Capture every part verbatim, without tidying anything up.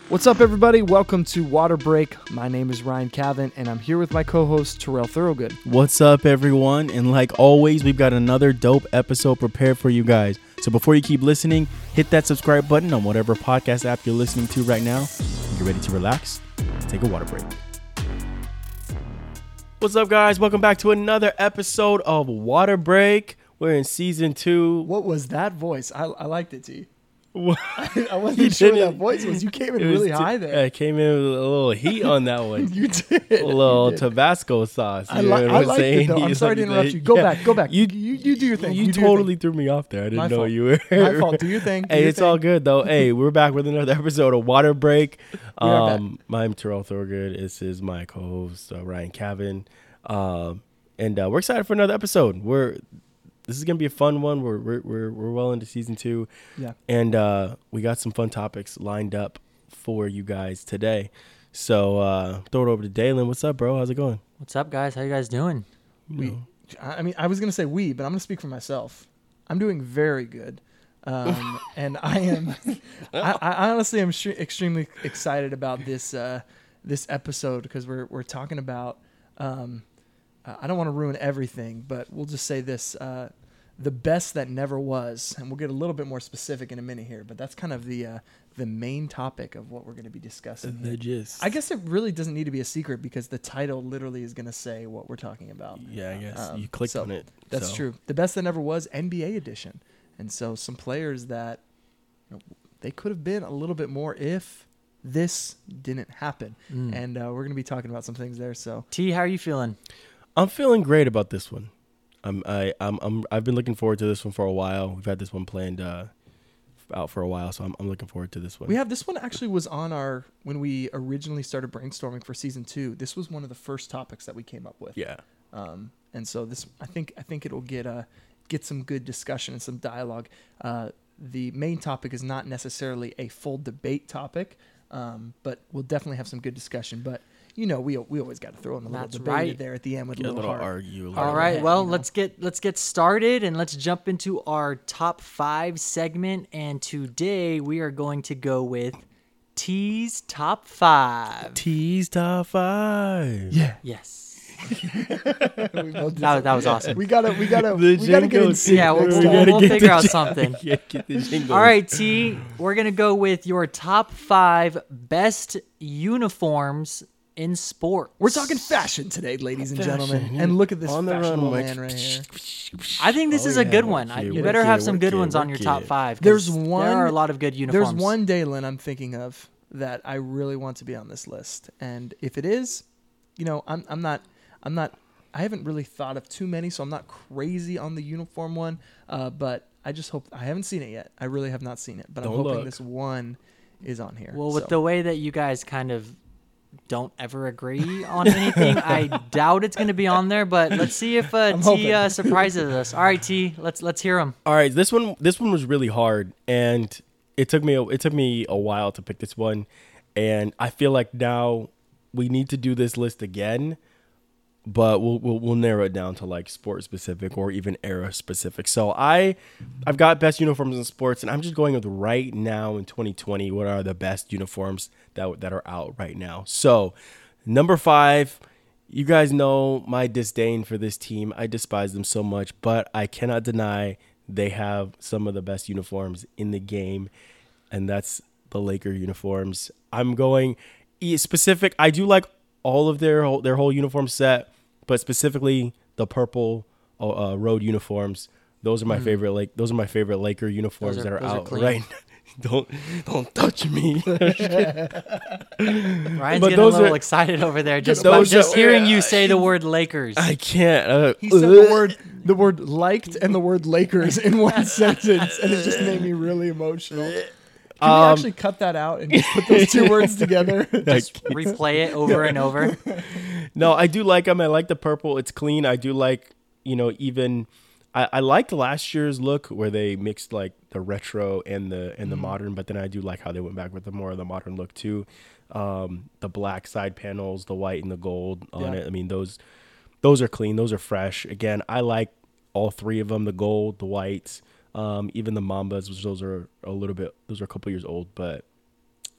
What's up, everybody? Welcome to Water Break. My name is Ryan Cavan, and I'm here with my co-host, Terrell Thorogood. What's up, everyone? And like always, we've got another dope episode prepared for you guys. So before you keep listening, hit that subscribe button on whatever podcast app you're listening to right now. Get ready to relax. Take a water break. What's up, guys? Welcome back to another episode of Water Break. We're in season two. What was that voice? I, I liked it, T. What? I, I wasn't sure what that voice was. You came in It was really t- high there. I came in with a little heat on that one. You did. A little You did. Tabasco sauce. You I, li- know what I I'm liked saying? it, though. I'm You sorry to like interrupt the- you. Go yeah. back. Go back. You, You, you do your thing. You, You do your totally thing. threw me off there. I didn't My know fault. you were. My fault. Do your thing. Do Hey, your it's thing. all good though. Hey, we're back with another episode of Water Break. We are back. Um, I'm Terrell Thorogood. This is my co-host uh, Ryan Cavan, um, and uh, we're excited for another episode. We're this is gonna be a fun one. We're we're we're, we're well into season two, Yeah. and uh, we got some fun topics lined up for you guys today. So uh, throw it over to Dalen. What's up, bro? How's it going? What's up, guys? How you guys doing? You We, know. I mean, I was going to say we, but I'm going to speak for myself. I'm doing very good. Um, and I am, I, I honestly am sh- extremely excited about this, uh, this episode because we're, we're talking about, um, uh, I don't want to ruin everything, but we'll just say this, uh, the best that never was, and we'll get a little bit more specific in a minute here, but that's kind of the, uh, the main topic of what we're going to be discussing. The here. gist. I guess it really doesn't need to be a secret because the title literally is going to say what we're talking about. Yeah, I guess Um, you clicked so on it. That's so. true. The best that never was N B A edition. And so some players that you know, they could have been a little bit more if this didn't happen. Mm. And uh, we're going to be talking about some things there. So T, how are you feeling? I'm feeling great about this one. I'm I I'm, I'm I've been looking forward to this one for a while. We've had this one planned uh, out for a while, so I'm I'm looking forward to this one. we have this one actually was on our when we originally started brainstorming for season two. This was one of the first topics that we came up with. yeah. Um, and so this, I think, I think it'll get uh, get some good discussion and some dialogue. Uh, the main topic is not necessarily a full debate topic, um, but we'll definitely have some good discussion. But you know, we we always got to throw in a little That's debate right. there at the end with Get a a little, little heart. argue. a All little All right, yeah, well, you know. let's get let's get started and let's jump into our top five segment. And today we are going to go with T's top five. T's top five. Yeah, Yes, we both did that, that was awesome. We gotta, we gotta, The we gotta get jingle in sync. Yeah, we'll, next we'll, time. gotta we'll get figure the out jing- something. Yeah, get the jingle. All right, T, we're gonna go with your top five best uniforms in sports. We're talking fashion today, ladies and Fashion, gentlemen. yeah. And look at this On the fashionable runway. man right here. I think this Oh, is a yeah, good work one. I, it, you work better have it, some work good it, ones on work your top it. five. 'cause There's one- There are a lot of good uniforms. There's one Dalen I'm thinking of that I really want to be on this list, and if it is, you know, I'm I'm not I'm not I haven't really thought of too many, so I'm not crazy on the uniform one. Uh, but I just hope I haven't seen it yet. I really have not seen it, but I'm Don't hoping look. this one is on here. Well, with so. the way that you guys kind of don't ever agree on anything, I doubt it's going to be on there. But let's see if uh, I'm T hoping. uh, surprises us. All right, T, let's let's hear them. All right, this one this one was really hard, and it took me a, it took me a while to pick this one, and I feel like now we need to do this list again, but we'll we'll, we'll narrow it down to like sport specific or even era specific. So I I've got best uniforms in sports, and I'm just going with right now in twenty twenty. What are the best uniforms that that are out right now? So number five. You guys know my disdain for this team. I despise them so much, but I cannot deny they have some of the best uniforms in the game, and that's the Laker uniforms. I'm going e- specific. I do like all of their whole, their whole uniform set, but specifically the purple uh, uh, road uniforms. Those are my favorite. Like those are my favorite Laker uniforms Those are- that are those are out clean. right. don't don't touch me. Ryan's But getting a those little are- excited over there just Those by just are- hearing you say the word Lakers. I can't. Uh, He said the word the word liked and the word Lakers in one sentence, and it just made me really emotional. Can we Um, actually cut that out and just put those two words together? Just replay it over and over. No, I do like them. I like the purple. It's clean. I do like, you know, even I, I liked last year's look where they mixed like the retro and the and the Mhm. modern, but then I do like how they went back with the more of the modern look too. Um, the black side panels, the white and the gold on Yeah. it. I mean, those those are clean. Those are fresh. Again, I like all three of them: the gold, the whites, um, even the Mambas, which those are a little bit. Those are a couple years old, but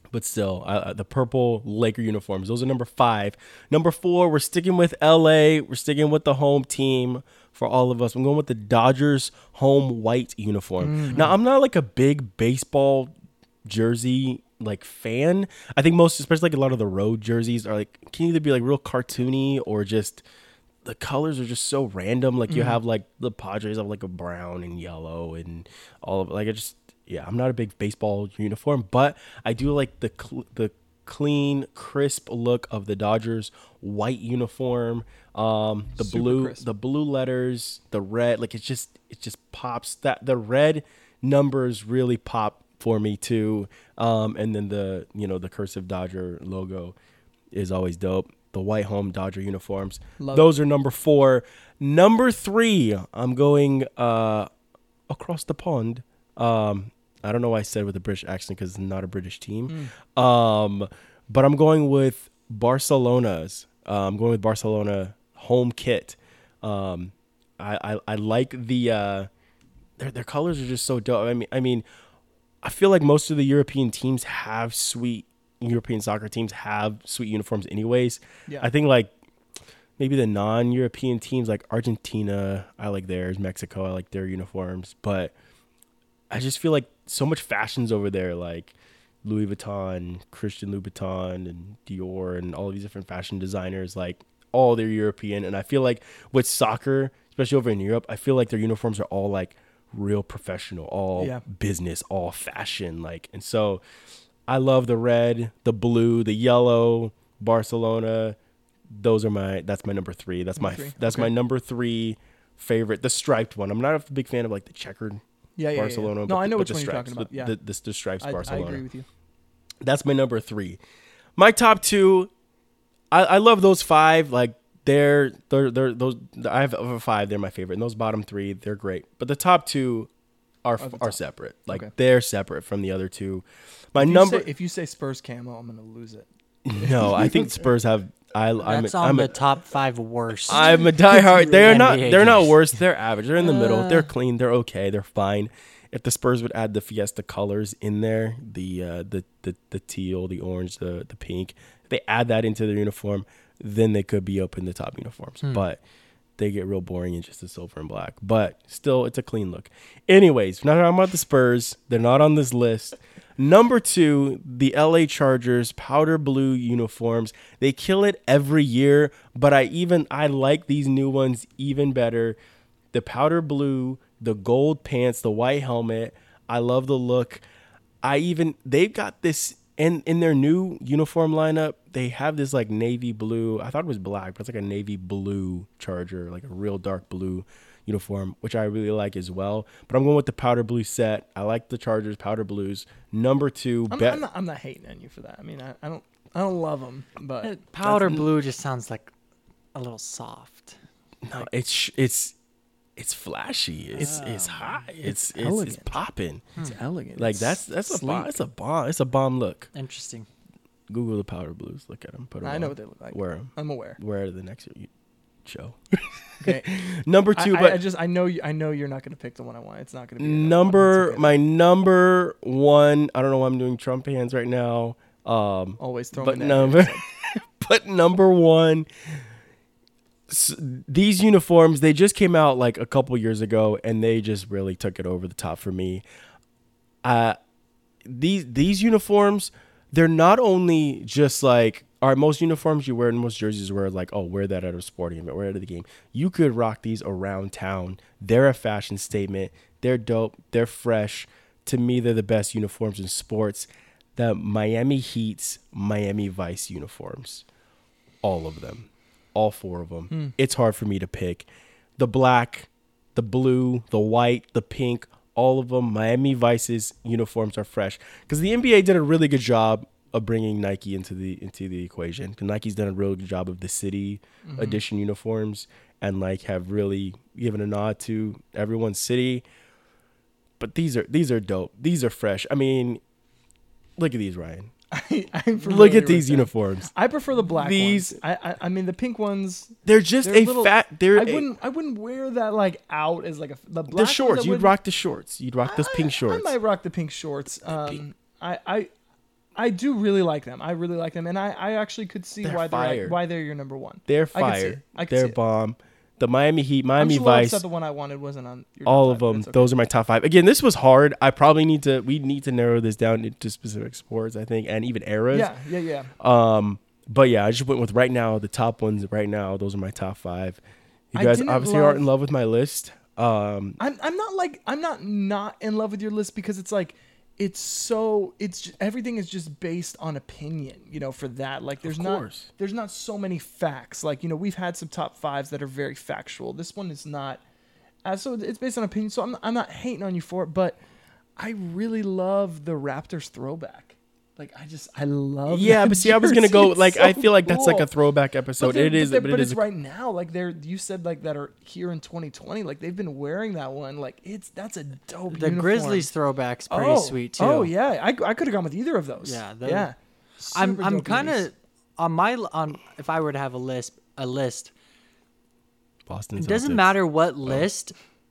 But still, uh, the purple Laker uniforms. Those are number five. Number four, we're sticking with L A. We're sticking with the home team for all of us. I'm going with the Dodgers home white uniform. Mm-hmm. Now, I'm not like a big baseball jersey like fan. I think most, especially like a lot of the road jerseys, are like can either be like real cartoony or just the colors are just so random. Like you mm-hmm. have like the Padres have like a brown and yellow and all of like I just. Yeah, I'm not a big baseball uniform, but I do like the cl- the clean, crisp look of the Dodgers white uniform. Um, the Super blue, crisp. The blue letters, the red, like it just it just pops. That the red numbers really pop for me too. Um, and then the you know the cursive Dodger logo is always dope. The white home Dodger uniforms. Love Those it. Are number four. Number three, I'm going uh, across the pond. Um, I don't know why I said with a British accent because it's not a British team. Mm. Um, but I'm going with Barcelona's. Uh, I'm going with Barcelona home kit. Um, I, I I like the uh, their their colors are just so dope. I mean I mean I feel like most of the European teams have sweet European soccer teams have sweet uniforms anyways. Yeah. I think like maybe the non-European teams like Argentina, I like theirs. Mexico, I like their uniforms, but I just feel like so much fashions over there, like Louis Vuitton, Christian Louboutin, and Dior, and all of these different fashion designers, like all they're European. And I feel like with soccer, especially over in Europe, I feel like their uniforms are all like real professional, all yeah. business, all fashion. Like, and so I love the red, the blue, the yellow, Barcelona. Those are my, that's my number three. That's number my, three. that's okay. my number three favorite, the striped one. I'm not a big fan of like the checkered. Yeah, yeah, Barcelona. Yeah, yeah. No, but, I know but which the one stripes, you're talking about. Yeah, the, the, the stripes I, Barcelona. I agree with you. That's my number three. My top two, I, I love those five. Like they're they're they're those. I have over five. They're my favorite. And those bottom three, they're great. But the top two are oh, are separate. Like okay. they're separate from the other two. My if number. Say, if you say Spurs camo, I'm gonna lose it. No, I think Spurs have. I, That's I'm, on I'm the a, top five worst. I'm a diehard. They're not. They're not worst. They're average. They're in the uh, middle. They're clean. They're okay. They're fine. If the Spurs would add the Fiesta colors in there, the uh, the, the the teal, the orange, the the pink, if they add that into their uniform, then they could be up in the top uniforms. Hmm. But they get real boring in just the silver and black. But still, it's a clean look. Anyways, not talking about the Spurs. They're not on this list. Number two, the L A Chargers powder blue uniforms. They kill it every year, but I even I like these new ones even better. The powder blue, the gold pants, the white helmet. I love the look. I even they've got this in in their new uniform lineup. They have this like navy blue. I thought it was black, but it's like a navy blue Charger, like a real dark blue uniform, which I really like as well. But I'm going with the powder blue set. I like the Chargers powder blues. Number two, I'm, bet- I'm, not, I'm not hating on you for that. I mean, I, I don't I don't love them, but powder blue just sounds like a little soft. No, like, it's it's it's flashy. It's oh, it's high. It's it's it's, it's popping. It's hmm. elegant. Like that's that's a bomb. It's a bomb. It's a bomb look. Interesting. Google the powder blues. Look at them. Put them. I on. know what they look like. Wear them. I'm aware. Wear the next show. Okay. Number two, I, but I just I know you, I know you're not going to pick the one I want. It's not going to be number okay. my number one. I don't know why I'm doing Trump hands right now. Um, Always throw but number, but number one. So these uniforms, they just came out like a couple years ago, and they just really took it over the top for me. Uh, these these uniforms, they're not only just like. All right, most uniforms you wear and most jerseys wear like, oh, wear that at a sporting event, wear it at the game. You could rock these around town. They're a fashion statement. They're dope. They're fresh. To me, they're the best uniforms in sports. The Miami Heat's Miami Vice uniforms. All of them. All four of them. Hmm. It's hard for me to pick. The black, the blue, the white, the pink, all of them. Miami Vice's uniforms are fresh. Because the N B A did a really good job of bringing Nike into the into the equation. Nike's done a really good job of the city mm-hmm. edition uniforms and like have really given a nod to everyone's city. But these are these are dope. These are fresh. I mean, look at these, Ryan. I, I'm look at these uniforms. I prefer the black these, ones. I, I I mean the pink ones. They're just they're a little, fat. They're I a, wouldn't I wouldn't wear that like out as like a the black the shorts. You'd rock the shorts. You'd rock those pink shorts. I, I might rock the pink shorts. Um, I I. I do really like them. I really like them, and I, I actually could see They're why they're fire. at- why they're your number one. They're I could see fire. it. I could They're see it. bomb. The Miami Heat, I'm Miami just a little Vice, upset the one I wanted wasn't on your all top of five, but them. it's okay. Those are my top five. Again, this was hard. I probably need to. We need to narrow this down into specific sports, I think, and even eras. Yeah, yeah, yeah. Um, but yeah, I just went with right now the top ones. Right now, those are my top five. You I guys didn't obviously love- aren't in love with my list. Um, I'm I'm not like I'm not not in love with your list because it's like it's so it's ju- everything is just based on opinion, you know, for that. Like there's not course. there's not so many facts. Like, you know, we've had some top fives that are very factual. This one is not. Uh, so it's based on opinion. So I'm I'm not hating on you for it, but I really love the Raptors throwback. Like I just I love yeah, that but see, I was gonna jersey. go It's like so I feel like that's like cool. a throwback episode. But they're- It is, but, they're- but, but it it's is. right now. Like they're, you said like that are here in twenty twenty. Like they've been wearing that one. Like it's that's a dope. The uniform. Grizzlies throwback's pretty oh, sweet too. Oh yeah, I, I could have gone with either of those. Yeah, those- yeah. I'm Super I'm dope kind unis. of on my on if I were to have a list a list. Boston. It doesn't Celtics. matter what list.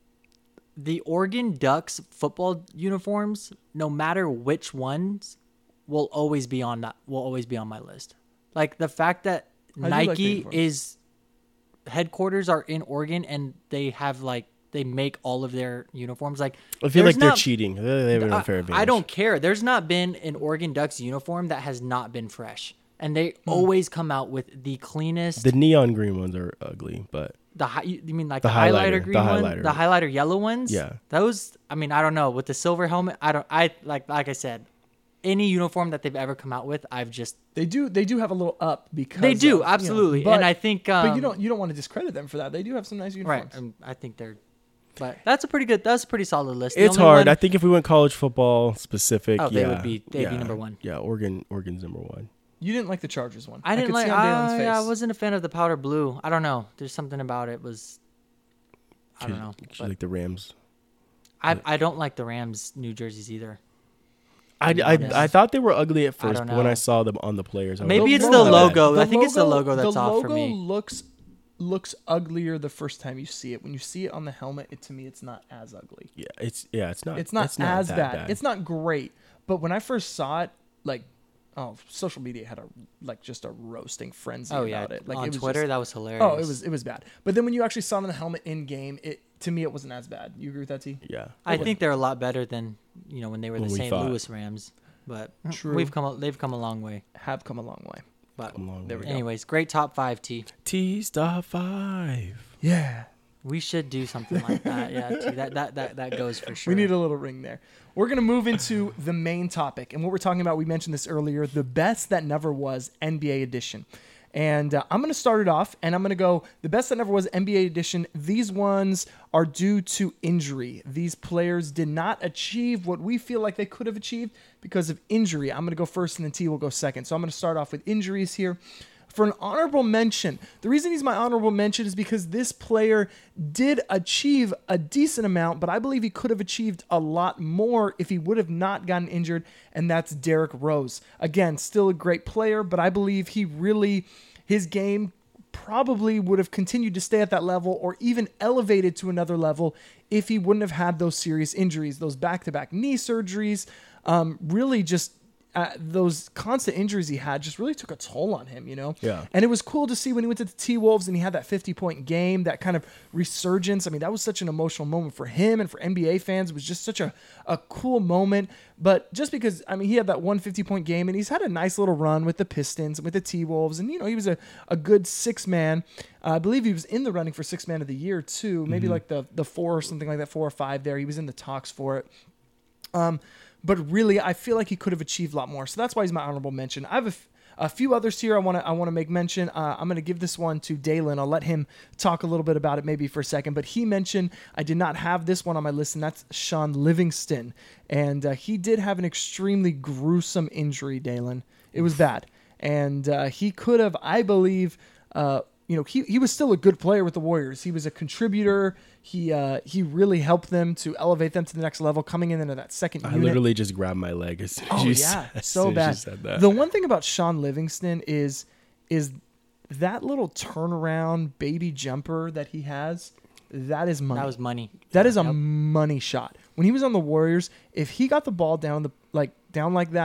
The Oregon Ducks football uniforms, no matter which ones, will always be on that. Will always be on my list. Like the fact that I do like the Nike uniforms. is headquarters are in Oregon and they have like they make all of their uniforms. Like I feel there's like they're not- cheating. They they have an I- unfair advantage. I don't care. There's not been an Oregon Ducks uniform that has not been fresh, and they Hmm. always come out with the cleanest. The neon green ones are ugly, but The hi- you you mean like The the, highlighter, highlighter the green one, highlighter. the highlighter yellow ones? Yeah. Those, I mean, I don't know. With the silver helmet, I don't. I like like I said, any uniform that they've ever come out with, I've just They do they do have a little up because they do of, you know, absolutely, but, and I think. Um, but you don't you don't want to discredit them for that. They do have some nice right? uniforms. um, I think they're, but that's a pretty good. That's a pretty solid list. The it's only hard. one- I think if we went college football specific, Oh, they yeah, would be- they'd be yeah, number one. Yeah, Oregon, Oregon's number one. You didn't like the Chargers one. I didn't could like. see on Dalen's I, face. yeah, I wasn't a fan of the powder blue. I don't know. There's something about it was. I don't know. Actually, but like the Rams. I I don't like the Rams New Jerseys either. I, be I, honest. I thought they were ugly at I first, don't but when I know. saw them on the players, I was Maybe like, it's "Oh, the not bad." logo. I think it's the logo that's the off for logo me. looks looks uglier the first time you see it. When you see it on the helmet, it to me it's not as ugly. Yeah, it's yeah, it's not. It's not as that bad. It's not great. But when I first saw it, like, oh, social media had a like just a roasting frenzy Oh yeah, about it. Like on it was Twitter just- that was hilarious. oh, it was it was bad. But then when you actually saw it on the helmet in game, it to me it wasn't as bad. You agree with that, T? Yeah, I think they're a lot better than you know when they were the When we Saint thought. Louis Rams. But True. we've come a, they've come a long way. Have come a long way. But Come along There with we it. go. anyways, great top five T. T star five. Yeah. We should do something like that. Yeah, T. That that that that goes for sure. We need a little ring there. We're going to move into the main topic. And what we're talking about, we mentioned this earlier, the best that never was N B A edition. And uh, I'm going to start it off and I'm going to go the best that never was N B A edition. These ones are due to injury. These players did not achieve what we feel like they could have achieved because of injury. I'm going to go first and then T will go second. So I'm going to start off with injuries here. For an honorable mention, the reason he's my honorable mention is because this player did achieve a decent amount, but I believe he could have achieved a lot more if he would have not gotten injured, and that's Derrick Rose. Again, still a great player, but I believe he really, his game probably would have continued to stay at that level or even elevated to another level if he wouldn't have had those serious injuries, those back-to-back knee surgeries, um, really just Uh, those constant injuries he had just really took a toll on him, you know? Yeah. And it was cool to see when he went to the T-Wolves and he had that fifty-point game, that kind of resurgence. I mean, that was such an emotional moment for him and for N B A fans. It was just such a, a cool moment. But just because, I mean, he had that one fifty-point game and he's had a nice little run with the Pistons and with the T-Wolves. And, you know, he was a, a good six-man. Uh, I believe he was in the running for six-man of the year, too. Maybe like the, the four or something like that, four or five there. He was in the talks for it. Um, but really, I feel like he could have achieved a lot more. So that's why he's my honorable mention. I have a, f- a few others here I want to I want to make mention. Uh, I'm going to give this one to Dalen. I'll let him talk a little bit about it maybe for a second. But he mentioned I did not have this one on my list, and that's Sean Livingston. And uh, he did have an extremely gruesome injury, Dalen. It was bad. And uh, he could have, I believe, uh, you know, he, he was still a good player with the Warriors. He was a contributor. He uh, he really helped them to elevate them to the next level, coming in into that second I unit. literally just grabbed my leg as soon as Oh you yeah, said, as so soon as you bad. said that. The one thing about Sean Livingston is is that little turnaround baby jumper that he has. That is money. That was money. That is a Yep. money shot. When he was on the Warriors, if he got the ball down the like down like that,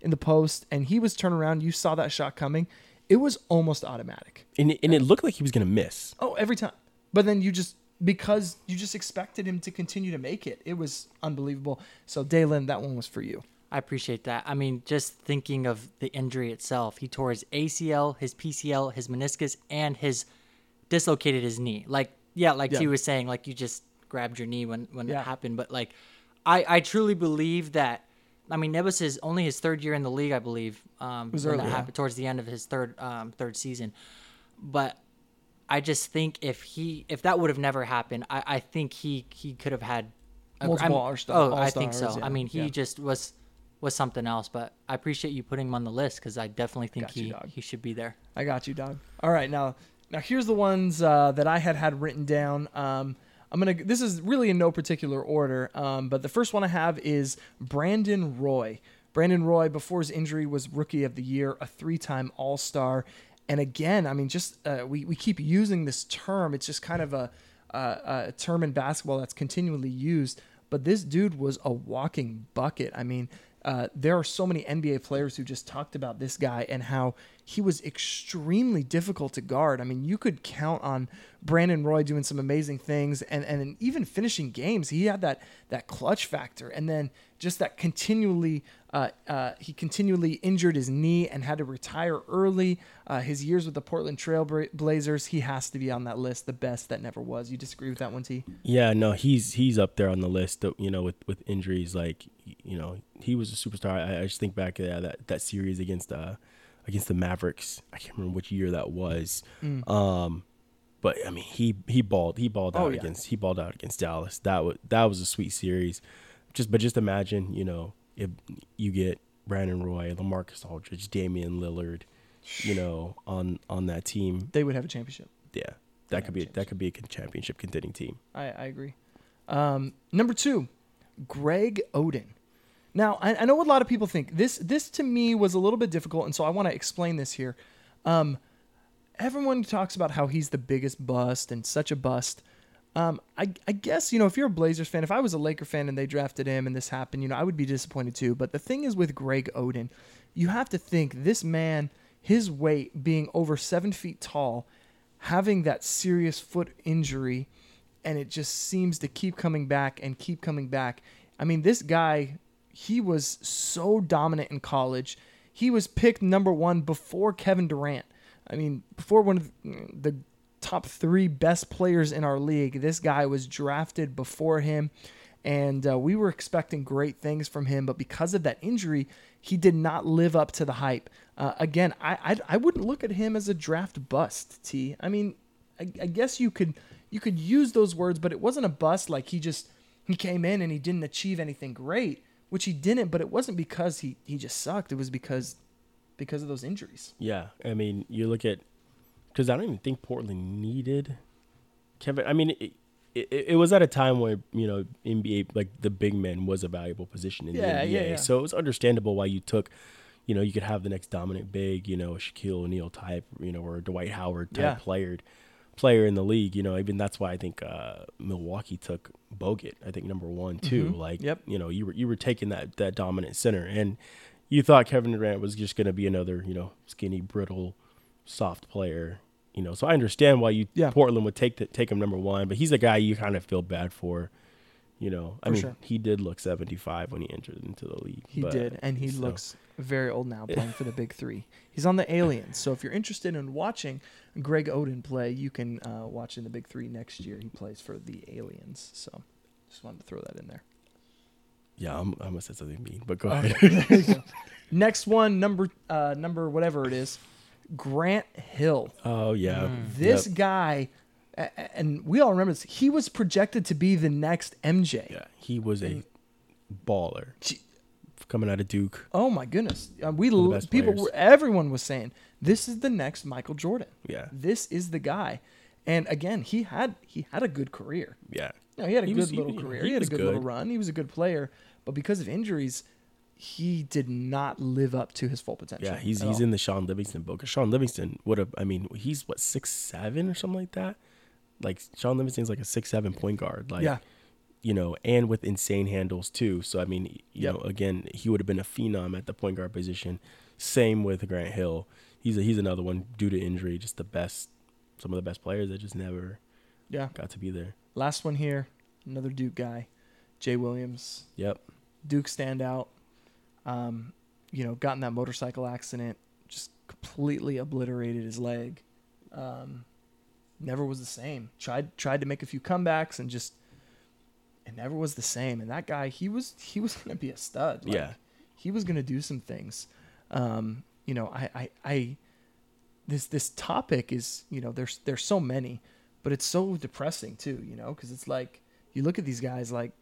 in the post and he was turning around, you saw that shot coming, it was almost automatic. And it, and it looked like he was going to miss. Oh, every time. But then you just, because you just expected him to continue to make it. It was unbelievable. So, Dalen, that one was for you. I appreciate that. I mean, just thinking of the injury itself, he tore his A C L, his P C L, his meniscus, and his dislocated his knee. Like, yeah, like Yeah. T was saying, like you just grabbed your knee when, when Yeah. it happened. But like, I, I truly believe that, I mean, it was his, only his third year in the league, I believe, um, was when early, that yeah. happened, towards the end of his third, um, third season. But I just think if he, if that would have never happened, I, I think he, he could have had a- Multiple I'm- All-Star- Oh, I think so. All-Stars, yeah, I mean, he yeah. just was, was something else, but I appreciate you putting him on the list because I definitely think Got you, he, dog. he should be there. I got you, dog. All right, now, now here's the ones uh, that I had had written down. Um, I'm gonna. This is really in no particular order, um, but the first one I have is Brandon Roy. Brandon Roy, before his injury, was Rookie of the Year, a three-time All-Star, and again, I mean, just uh, we we keep using this term. It's just kind of a, a, a term in basketball that's continually used. But this dude was a walking bucket. I mean, uh, there are so many N B A players who just talked about this guy and how he was extremely difficult to guard. I mean, you could count on Brandon Roy doing some amazing things and, and even finishing games. He had that that clutch factor, and then just that continually uh, uh, he continually injured his knee and had to retire early. Uh, his years with the Portland Trail Bla- Blazers, he has to be on that list, the best that never was. You disagree with that one, T? Yeah, no, he's he's up there on the list. You know, with, with injuries, like you know, he was a superstar. I, I just think back to that that, that series against uh against the Mavericks. I can't remember which year that was. Mm. Um, but I mean, he he balled he balled Oh, out yeah. against he balled out against Dallas. That was that was a sweet series. Just but just imagine, you know, if you get Brandon Roy, LaMarcus Aldridge, Damian Lillard, you know, on on that team. They would have a championship. Yeah, that could be that could be a championship contending team. I, I agree. Um, number two, Greg Oden. Now, I, I know what a lot of people think. This this to me was a little bit difficult, and so I want to explain this here. Um, everyone talks about how he's the biggest bust and such a bust. Um, I, I guess, you know, if you're a Blazers fan, if I was a Laker fan and they drafted him and this happened, you know, I would be disappointed too. But the thing is with Greg Oden, you have to think this man, his weight being over seven feet tall, having that serious foot injury, and it just seems to keep coming back and keep coming back. I mean, this guy, he was so dominant in college. He was picked number one before Kevin Durant. I mean, before one of the top three best players in our league. This guy was drafted before him, and uh, we were expecting great things from him, but because of that injury, he did not live up to the hype. Uh, again, I, I I wouldn't look at him as a draft bust, T. I mean, I, I guess you could you could use those words, but it wasn't a bust like he just he came in and he didn't achieve anything great, which he didn't, but it wasn't because he, he just sucked. It was because because of those injuries. Yeah, I mean, you look at because I don't even think Portland needed Kevin. I mean, it, it, it was at a time where, you know, N B A, like the big man was a valuable position in Yeah, the N B A. yeah, yeah. So it was understandable why you took, you know, you could have the next dominant big, you know, a Shaquille O'Neal type, you know, or a Dwight Howard type Yeah. player, player in the league. You know, even that's why I think uh, Milwaukee took Bogut, I think number one too. Mhm. Like, Yep. you know, you were you were taking that that dominant center, and you thought Kevin Durant was just going to be another, you know, skinny, brittle, soft player, you know. So I understand why you Yeah. Portland would take the, take him number one, but he's a guy you kind of feel bad for, you know. I For mean, sure. he did look seventy-five when he entered into the league. He but- did, and he so- looks very old now playing for the Big Three. He's on the Aliens, so if you're interested in watching Greg Oden play, you can uh, watch in the Big Three next year. He plays for the Aliens, so just wanted to throw that in there. Yeah, I'm, I must have said something mean, but go Okay, ahead. there you go. Next one, number uh, number whatever it is, Grant Hill. Oh yeah, This Yep. guy, a- a- and we all remember this. He was projected to be the next M J. Yeah, he was a baller Gee, coming out of Duke. Oh my goodness, uh, we One of the l- best people, players. were, everyone was saying this is the next Michael Jordan. Yeah, This is the guy. And again, he had he had a good career. yeah. No, he had a He good was- he- little he career. He, had a was good, little good. run. He was a good player, but because of injuries, he did not live up to his full potential. Yeah, he's at he's all. in the Sean Livingston book. 'Cause Sean Livingston would have. I mean, he's what six seven or something like that. Like Sean Livingston's like a six seven point guard. Like, Yeah. you know, and with insane handles too. So I mean, you Yep. know, again, he would have been a phenom at the point guard position. Same with Grant Hill. He's a, he's another one due to injury, just the best, some of the best players that just never Yeah. got to be there. Last one here, another Duke guy, Jay Williams. Yep. Duke standout. Um, you know, got in that motorcycle accident, just completely obliterated his leg. Um, never was the same. Tried tried to make a few comebacks and just it never was the same. And that guy, he was he was gonna be a stud. Like, Yeah. he was gonna do some things. Um, you know, I, I I this this topic is, you know, there's there's so many, but it's so depressing too. You know, because it's like you look at these guys like,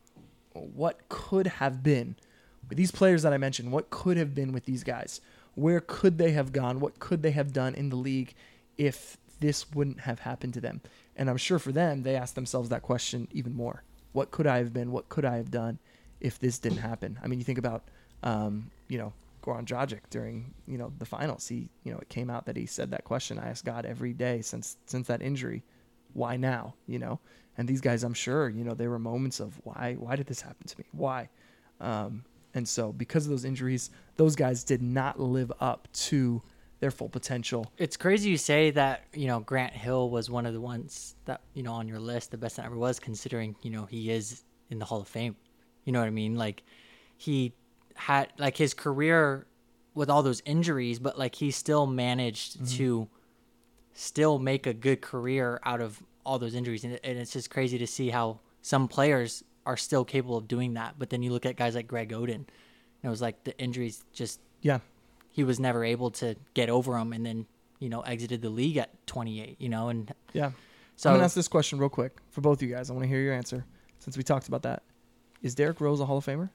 what could have been with these players that I mentioned? What could have been with these guys? Where could they have gone? What could they have done in the league if this wouldn't have happened to them? And I'm sure for them, they ask themselves that question even more. What could I have been? What could I have done if this didn't happen? I mean, you think about, um, you know, Goran Dragic during, you know, the finals. He, you know, it came out that he said that question. I asked God every day since since that injury, why now? You know, and these guys, I'm sure, you know, there were moments of why why did this happen to me? Why? Um, and so because of those injuries, those guys did not live up to their full potential. It's crazy you say that, you know, Grant Hill was one of the ones that, you know, on your list, the best that ever was, considering, you know, he is in the Hall of Fame. You know what I mean? Like, he had, like, his career with all those injuries, but, like, he still managed mm-hmm. to still make a good career out of all those injuries. And, and it's just crazy to see how some players are still capable of doing that. But then you look at guys like Greg Oden, and it was like the injuries just... Yeah. He was never able to get over them, and then, you know, exited the league at twenty-eight, you know, and yeah. So I'm going to ask this question real quick for both of you guys. I want to hear your answer since we talked about that. Is Derrick Rose a Hall of Famer?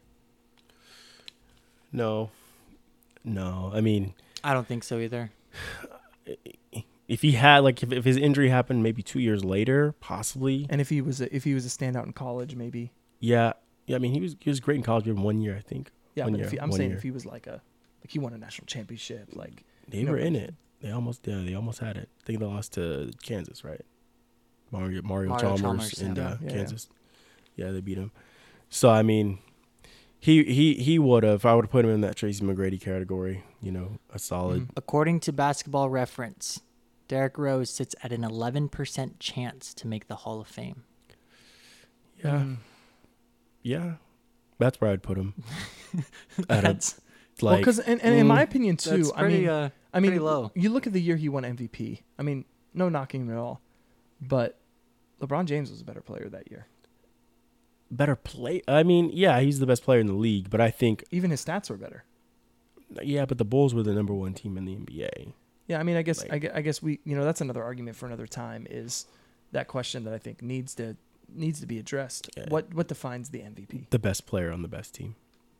No. No. I mean, I don't think so either. If he had, like, if, if his injury happened maybe two years later, possibly. And if he was a, if he was a standout in college, maybe. Yeah. Yeah. I mean, he was he was great in college in one year, I think. Yeah, one but year, if he, I'm one saying year. if he was like a, like he won a national championship, like they you know, were in it. They almost, yeah, they almost had it. I think they lost to Kansas, right? Mario Mario, Mario Chalmers, Chalmers, in yeah. uh, Yeah, Kansas. Yeah. yeah, they beat him. So I mean, he he he would have. I would have put him in that Tracy McGrady category. You know, a solid. Mm-hmm. According to Basketball Reference, Derrick Rose sits at an eleven percent chance to make the Hall of Fame. Yeah, Mm. yeah, that's where I'd put him. At That's a, Well, like, because and, and in my opinion too, that's pretty, I mean, uh, I mean, pretty low. You look at the year he won M V P. I mean, no knocking him at all, but LeBron James was a better player that year. better play. I mean, yeah, he's the best player in the league, but I think, Even his stats were better. yeah, but the Bulls were the number one team in the N B A. Yeah, I mean, I guess Like- I, gue- I guess we, you know, that's another argument for another time. Is that question that I think needs to needs to be addressed? Yeah. What what defines the M V P? The best player on the best team.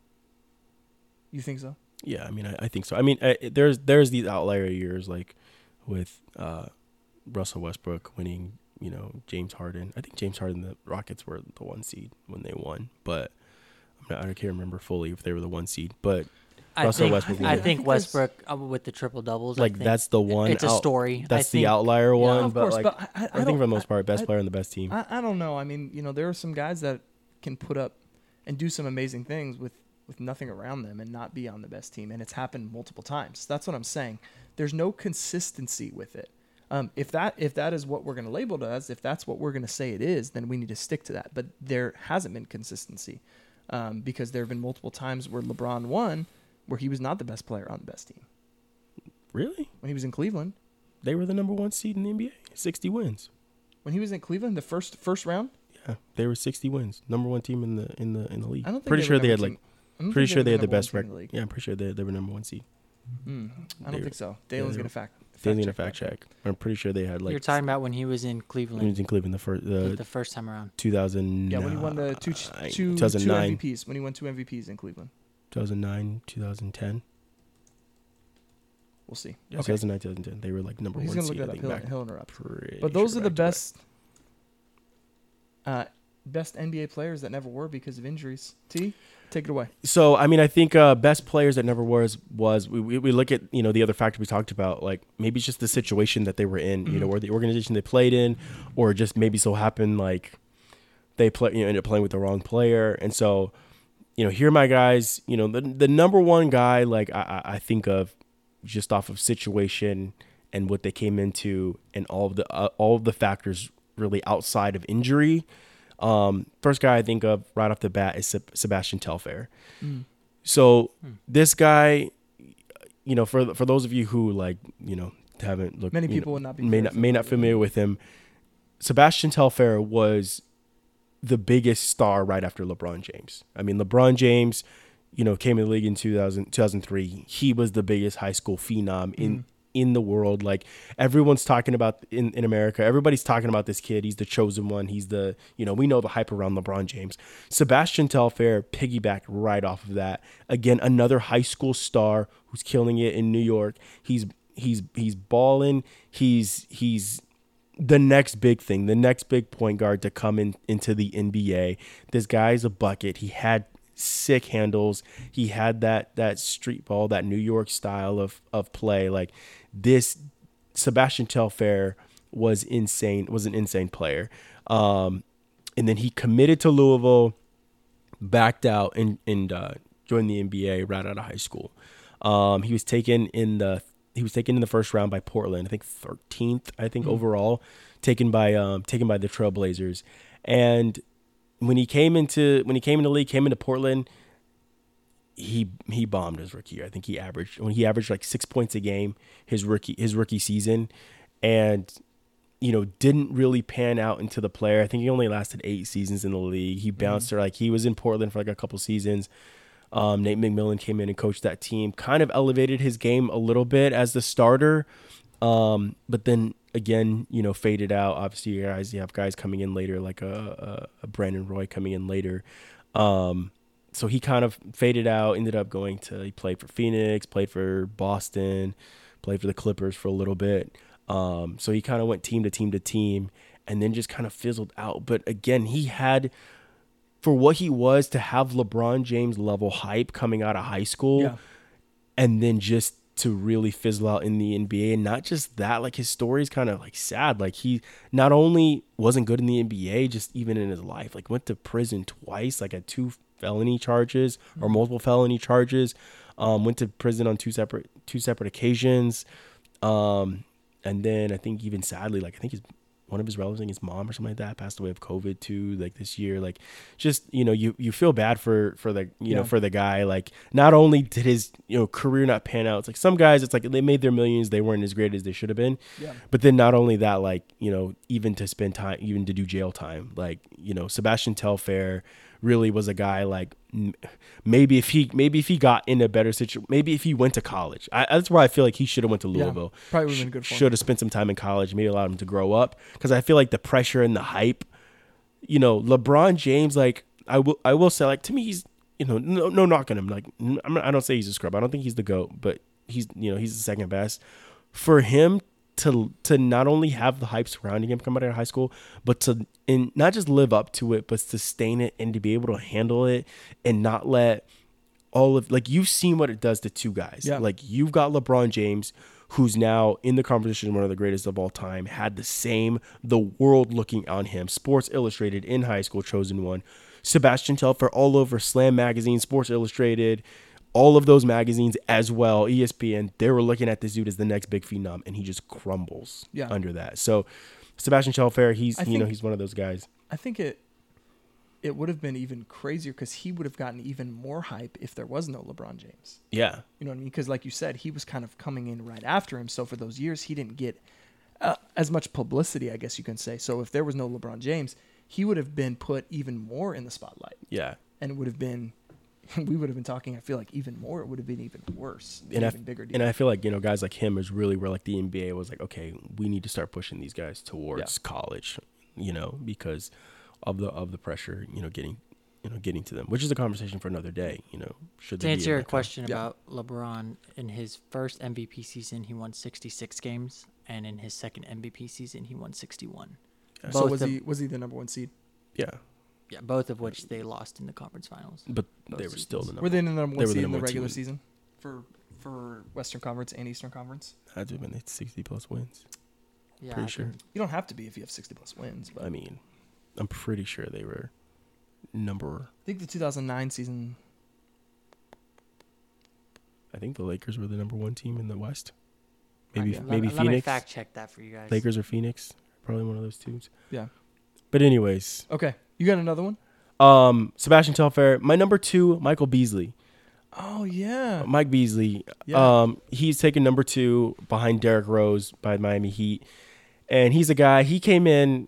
You think so? Yeah, I mean, I, I think so. I mean, I, there's there's these outlier years like with uh, Russell Westbrook winning, you know, James Harden. I think James Harden, the Rockets were the one seed when they won, but I'm not, I can't remember fully if they were the one seed. But I Russell think, Westbrook I won. think I think Westbrook uh, with the triple doubles. like that's the one. It's a out- story. That's I the think, outlier yeah, one. of but course, like, but I, I, I, think don't- for the most I- part, best I- player on the best team. I, I don't know. I mean, you know, there are some guys that can put up and do some amazing things with, with nothing around them and not be on the best team. And it's happened multiple times. That's what I'm saying. There's no consistency with it. Um, if that if that is what we're going to label it as, if that's what we're going to say it is, then we need to stick to that. But there hasn't been consistency um, because there have been multiple times where LeBron won where he was not the best player on the best team. Really? When he was in Cleveland. They were the number one seed in the N B A. sixty wins. When he was in Cleveland, the first first round, Yeah, they were sixty wins. Number one team in the in the in the league. I don't think pretty they sure were they had number like team- I don't pretty think sure they were had the number one best team in record. league. Yeah, I'm pretty sure they they were number one seed. Mm, I don't They- think so. yeah, Dalen's they gonna were- fact. fact Dan's gonna check fact that. check. I'm pretty sure they had like You're talking about when he was in when he Cleveland was in Cleveland the first the, the the first time around. two thousand Yeah, when he won the two nine, two two two thousand nine, M V Ps. When he won two M V Ps in Cleveland. two thousand nine, two thousand ten. We'll see. Yeah, Okay. two thousand nine, two thousand ten. They were like number He's one gonna seed. look I that up. think, He'll, back. he'll interrupt. Pretty But those sure are the back to back. best uh, best N B A players that never were because of injuries. T, take it away. So I mean, I think uh, best players that never was was we, we we look at, you know, the other factor we talked about, like maybe it's just the situation that they were in, you know, Mhm. or the organization they played in, or just maybe so happened like they play, you know, ended up playing with the wrong player, and so, you know, here are my guys. You know, the the number one guy like I, I think of just off of situation and what they came into, and all of the uh, all of the factors really outside of injury. Um, first guy I think of right off the bat is Seb- Sebastian Telfair. Mm. So mm. this guy, you know, for for those of you who like, you know, haven't looked, many know, people would not be may not may not familiar with him. Sebastian Telfair was the biggest star right after LeBron James. I mean, LeBron James, you know, came in the league in two thousand, two thousand three. He was the biggest high school phenom in mm. in the world. Like, everyone's talking about in, in America, everybody's talking about this kid. He's the chosen one. He's the, you know, we know the hype around LeBron James. Sebastian Telfair piggybacked right off of that. Again, another high school star who's killing it in New York. He's he's he's balling. He's he's the next big thing, the next big point guard to come in into the N B A. This guy's a bucket. He had sick handles. He had that that street ball, that New York style of of play. Like, this Sebastian Telfair was insane, was an insane player. Um, and then he committed to Louisville, backed out, and, and uh, joined the N B A right out of high school. Um, he was taken in the he was taken in the first round by Portland, I think thirteenth, I think mm-hmm. overall, taken by um, taken by the Trailblazers. And when he came into when he came into the league, came into Portland, he he bombed his rookie year. I think he averaged when he averaged like six points a game his rookie his rookie season, and you know, didn't really pan out into the player. I think he only lasted eight seasons in the league. He bounced mm-hmm. or like he was in Portland for like a couple seasons. Um, Nate McMillan came in and coached that team, kind of elevated his game a little bit as the starter, um, but then again, you know, faded out. Obviously, you guys you have guys coming in later, like a, a, a Brandon Roy coming in later. Um, So he kind of faded out, ended up going to, he played for Phoenix, played for Boston, played for the Clippers for a little bit. Um, so he kind of went team to team to team and then just kind of fizzled out. But again, he had, for what he was, to have LeBron James level hype coming out of high school yeah. and then just to really fizzle out in the N B A. And not just that, like his story is kind of like sad. Like he not only wasn't good in the N B A, just even in his life, like went to prison twice, like had two felony charges or multiple felony charges, um, went to prison on two separate two separate occasions, um, and then I think even sadly, like I think his one of his relatives, like his mom or something like that, passed away of COVID too, like this year. Like, just you know, you you feel bad for for the you yeah. know for the guy. Like, not only did his you know career not pan out, it's like some guys, it's like they made their millions, they weren't as great as they should have been. Yeah. But then not only that, like you know, even to spend time, even to do jail time, like you know, Sebastian Telfair really was a guy like maybe if he maybe if he got in a better situation, maybe if he went to college, I, that's where I feel like he should have went to Louisville. Yeah, probably would have been good for him. Should have spent some time in college, maybe allowed him to grow up, because I feel like the pressure and the hype, you know, LeBron James, like I will I will say, like to me, he's you know no no knock on him, like I'm, I don't say he's a scrub, I don't think he's the GOAT, but he's you know he's the second best. For him to to not only have the hype surrounding him come out of high school, but to and not just live up to it, but sustain it and to be able to handle it and not let all of, like, you've seen what it does to two guys. Yeah. Like, you've got LeBron James, who's now in the conversation, one of the greatest of all time, had the same, the world looking on him. Sports Illustrated in high school, chosen one. Sebastian Telfair all over Slam Magazine, Sports Illustrated, all of those magazines as well, E S P N, they were looking at this dude as the next big phenom, and he just crumbles yeah. under that. So Sebastian Telfair, he's I you think, know he's one of those guys. I think it it would have been even crazier because he would have gotten even more hype if there was no LeBron James. Yeah, you know what I mean? Because like you said, he was kind of coming in right after him, so for those years he didn't get uh, as much publicity, I guess you can say. So if there was no LeBron James, he would have been put even more in the spotlight. Yeah, and it would have been. We would have been talking, I feel like, even more. It would have been even worse. And, even I, bigger deal. And I feel like, you know, guys like him is really where, like, the N B A was like, okay, we need to start pushing these guys towards yeah. college, you know, because of the of the pressure, you know, getting, you know, getting to them, which is a conversation for another day, you know. Should to answer your question yeah. about LeBron, in his first M V P season, he won sixty-six games, and in his second M V P season, he won sixty-one. Yeah. So was he was he the number one seed? Yeah. Yeah, both of which they lost in the conference finals. But both they were seasons. still the number. Were they in the number one seed the in the one regular team. season for for Western Conference and Eastern Conference? Had to have been sixty plus wins. Yeah, pretty sure. You don't have to be if you have sixty plus wins. But I mean, I'm pretty sure they were number. I think the two thousand nine season. I think the Lakers were the number one team in the West. Might Maybe be. maybe let, let me Phoenix. fact check that for you guys. Lakers or Phoenix, probably one of those teams. Yeah. But anyways, Okay, you got another one? um, Sebastian Telfair. My number two, Michael Beasley. Oh yeah. Mike Beasley. Yeah. Um, he's taken number two behind Derrick Rose by Miami Heat, and he's a guy. He came in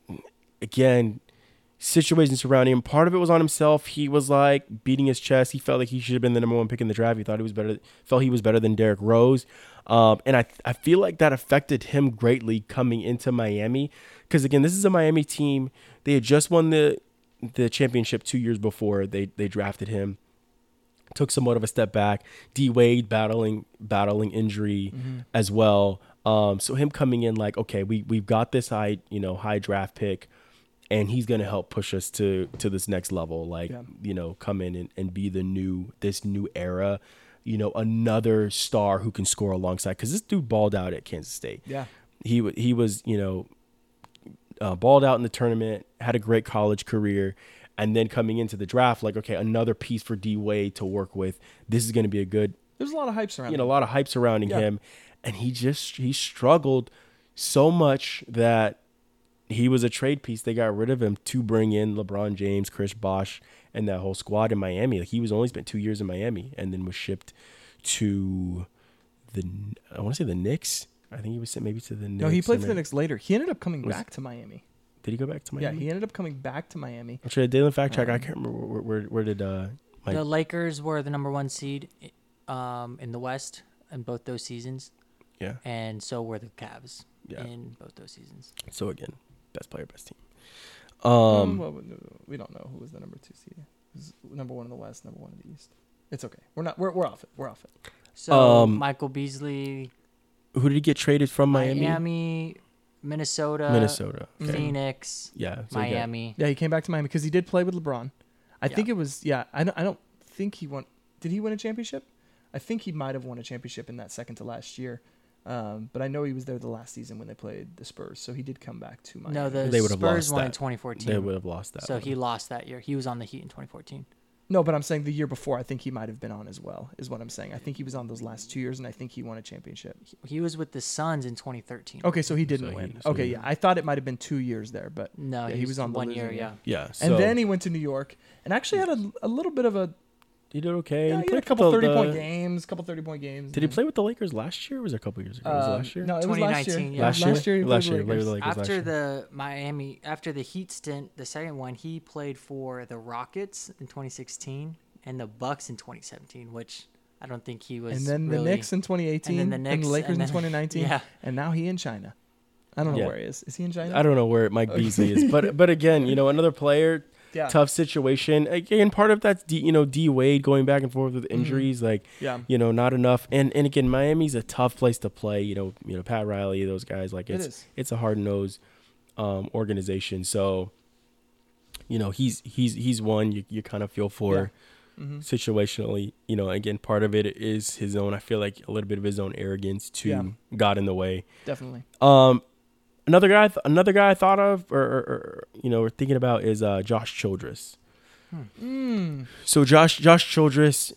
again. Situations surrounding him. Part of it was on himself. He was like beating his chest. He felt like he should have been the number one pick in the draft. He thought he was better. Felt he was better than Derrick Rose. Um, and I I feel like that affected him greatly coming into Miami. Because again, this is a Miami team. They had just won the the championship two years before they they drafted him. Took somewhat of a step back. D Wade battling battling injury Mm-hmm. as well. Um, so him coming in like, okay, we we've got this high you know high draft pick. And he's going to help push us to to this next level, like, Yeah. you know, come in and, and be the new, this new era, you know, another star who can score alongside. Because this dude balled out at Kansas State. Yeah. He, wa- he was, you know, uh, balled out in the tournament, had a great college career. And then coming into the draft, like, okay, another piece for D Wade to work with. This is going to be a good, There's a lot of hype surrounding. you know, a lot of hype surrounding Yeah. him. And he just, he struggled so much that he was a trade piece. They got rid of him to bring in LeBron James, Chris Bosh, and that whole squad in Miami. Like, he was only spent two years in Miami and then was shipped to the, I want to say the Knicks. I think he was sent maybe to the Knicks. No, he played and for the then- Knicks later. He ended up coming Was- back to Miami. Did he go back to Miami? Yeah, he ended up coming back to Miami. I'm sure Dalen fact check. I Um, can't remember where, where, where did uh, my, The Lakers were the number one seed um, in the West in both those seasons, yeah. and so were the Cavs Yeah. in both those seasons. So again, best player, best team. Um, Um, well, we don't know who was the number two seed. It was number one in the West, number one in the East. It's okay. We're not. We're we're off it. We're off it. So Um, Michael Beasley, who did he get traded from? Miami, Miami, Minnesota, Minnesota. Okay. Phoenix, Yeah, so he got- Miami. Yeah, he came back to Miami because he did play with LeBron. I Yeah. think it was. Yeah, I don't. I don't think he won. Did he win a championship? I think he might have won a championship in that second to last year. Um, but I know he was there the last season when they played the Spurs, so he did come back to Miami. No, the They would have Spurs lost won in that. twenty fourteen. They would have lost that. So one. he lost that year. He was on the Heat in twenty fourteen. No, but I'm saying the year before, I think he might have been on as well. Is what I'm saying. I think he was on those last two years, and I think he won a championship. He, he was with the Suns in twenty thirteen. Okay, so he didn't So he- win. so okay, he- yeah, I thought it might have been two years there, but No, yeah, he, was on the one losing year. year. Yeah. Yeah. So And then he went to New York and actually had a, a little bit of a he did okay. yeah, He he had a played couple with the- thirty point the- games, couple thirty point games. Did he and- play with the Lakers last year? Or was it a couple years ago? was it Um, last year? No, it was last year. twenty nineteen, yeah. Last Last year, year? he Last played year, with the Lakers. Lakers last After year. the Miami, after the Heat stint, the second one, he played for the Rockets in twenty sixteen and the Bucks in twenty seventeen, which I don't think he was. And then the really, Knicks in twenty eighteen, and and, then the Knicks, the Lakers and in then- twenty nineteen, Yeah. and now he in China. I don't know Yeah. where he is. Is he in China? I don't know where Mike Beasley is, but but again, you know, another player, Yeah. tough situation. Again, part of that's D, you know D Wade going back and forth with injuries, like Yeah. you know, not enough. And and again, Miami's a tough place to play. You know, you know Pat Riley, those guys, like It it's is. it's a hard nosed um, organization. So, you know, he's he's he's one you you kind of feel for. Mm-hmm. Situationally, you know, again, part of it is his own. I feel like a little bit of his own arrogance too Yeah. got in the way. Definitely. Um, another guy, th- another guy I thought of, or, or, or you know, we're thinking about is uh, Josh Childress. Mm. So Josh, Josh Childress,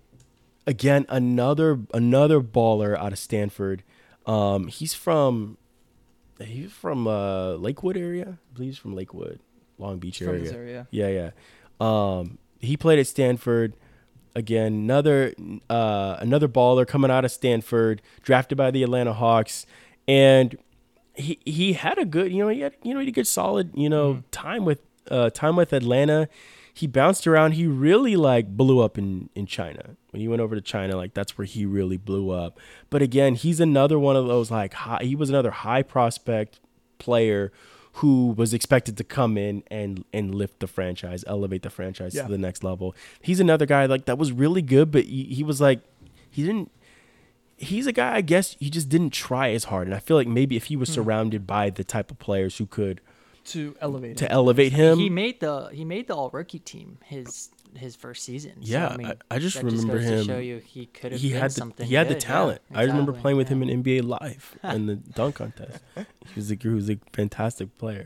again, another another baller out of Stanford. Um, he's from he's from uh, Lakewood area. I believe he's from Lakewood, Long Beach From area. this area. Yeah, yeah. Um, he played at Stanford. Again, another uh, another baller coming out of Stanford, drafted by the Atlanta Hawks, and he he had a good, you know, he had you know he had a good solid, you know, Mhm. time with uh, time with Atlanta. He bounced around. He really like blew up in in China. When he went over to China, like that's where he really blew up. But again, he's another one of those like high, he was another high prospect player who was expected to come in and and lift the franchise, elevate the franchise Yeah. to the next level. He's another guy like that was really good, but he, he was like he didn't. He's a guy I guess he just didn't try as hard, and I feel like maybe if he was Hmm. surrounded by the type of players who could To elevate to him. elevate him, he made the he made the all rookie team his his first season. So, Yeah, I, mean, I- I just that remember goes him- To show you he could have he been had the, something. he had the good, yeah, talent. I remember exactly, playing with him yeah. in N B A Live in the dunk contest. He was a he was a fantastic player.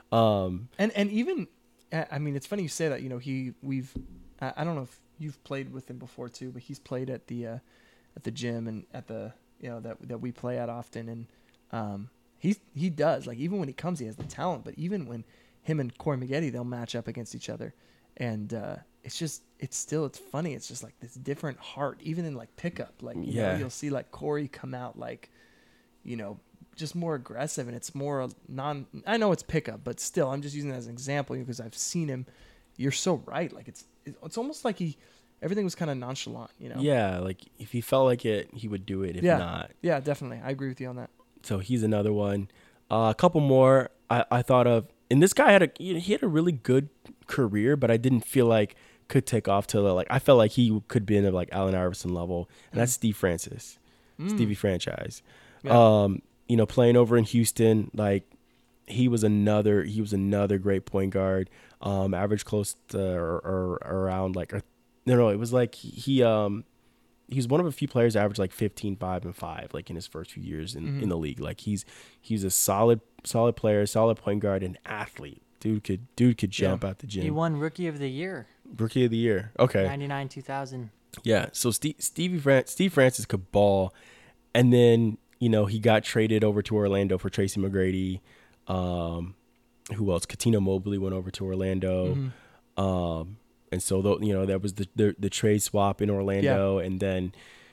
Um, And and even, I I mean, it's funny you say that. You know, he we've I I don't know if you've played with him before too, but he's played at the uh, at the gym and at the you know that that we play at often, and um, he he does like even when he comes, he has the talent. But even when him and Corey Maggette, they'll match up against each other, and uh, it's just it's still it's funny. It's just like this different heart, even in like pickup. Like you Yeah. know, you'll see like Corey come out like, you know, just more aggressive, and it's more non. I know it's pickup, but still, I'm just using that as an example because I've seen him. You're so right. Like it's it's almost like he everything was kind of nonchalant, you know. yeah, like if he felt like it, he would do it. If Yeah. not, Yeah, definitely. I agree with you on that. so he's another one. Uh, a couple more I, I thought of, and this guy had a he had a really good career, but I didn't feel like could take off to the, like I felt like he could be in the like Allen Iverson level, and that's Steve Francis, Stevie Franchise. Yeah. Um, you know, playing over in Houston, like he was another he was another great point guard. Um, averaged close to or, or around like a, no no it was like he, he um he was one of a few players that averaged like fifteen, five, and five like in his first few years in, Mhm. in the league. Like he's he's a solid solid player, solid point guard, and athlete. Dude could dude could jump out the He gym. won Rookie of the Year, Rookie of the year. Okay. ninety-nine, two thousand. Yeah. So Steve Stevie Fran- Steve Francis could ball, and then you know he got traded over to Orlando for Tracy McGrady. Um, who else? Katina Mobley went over to Orlando. Mhm. Um, and so though you know that was the, the the trade swap in Orlando, and then,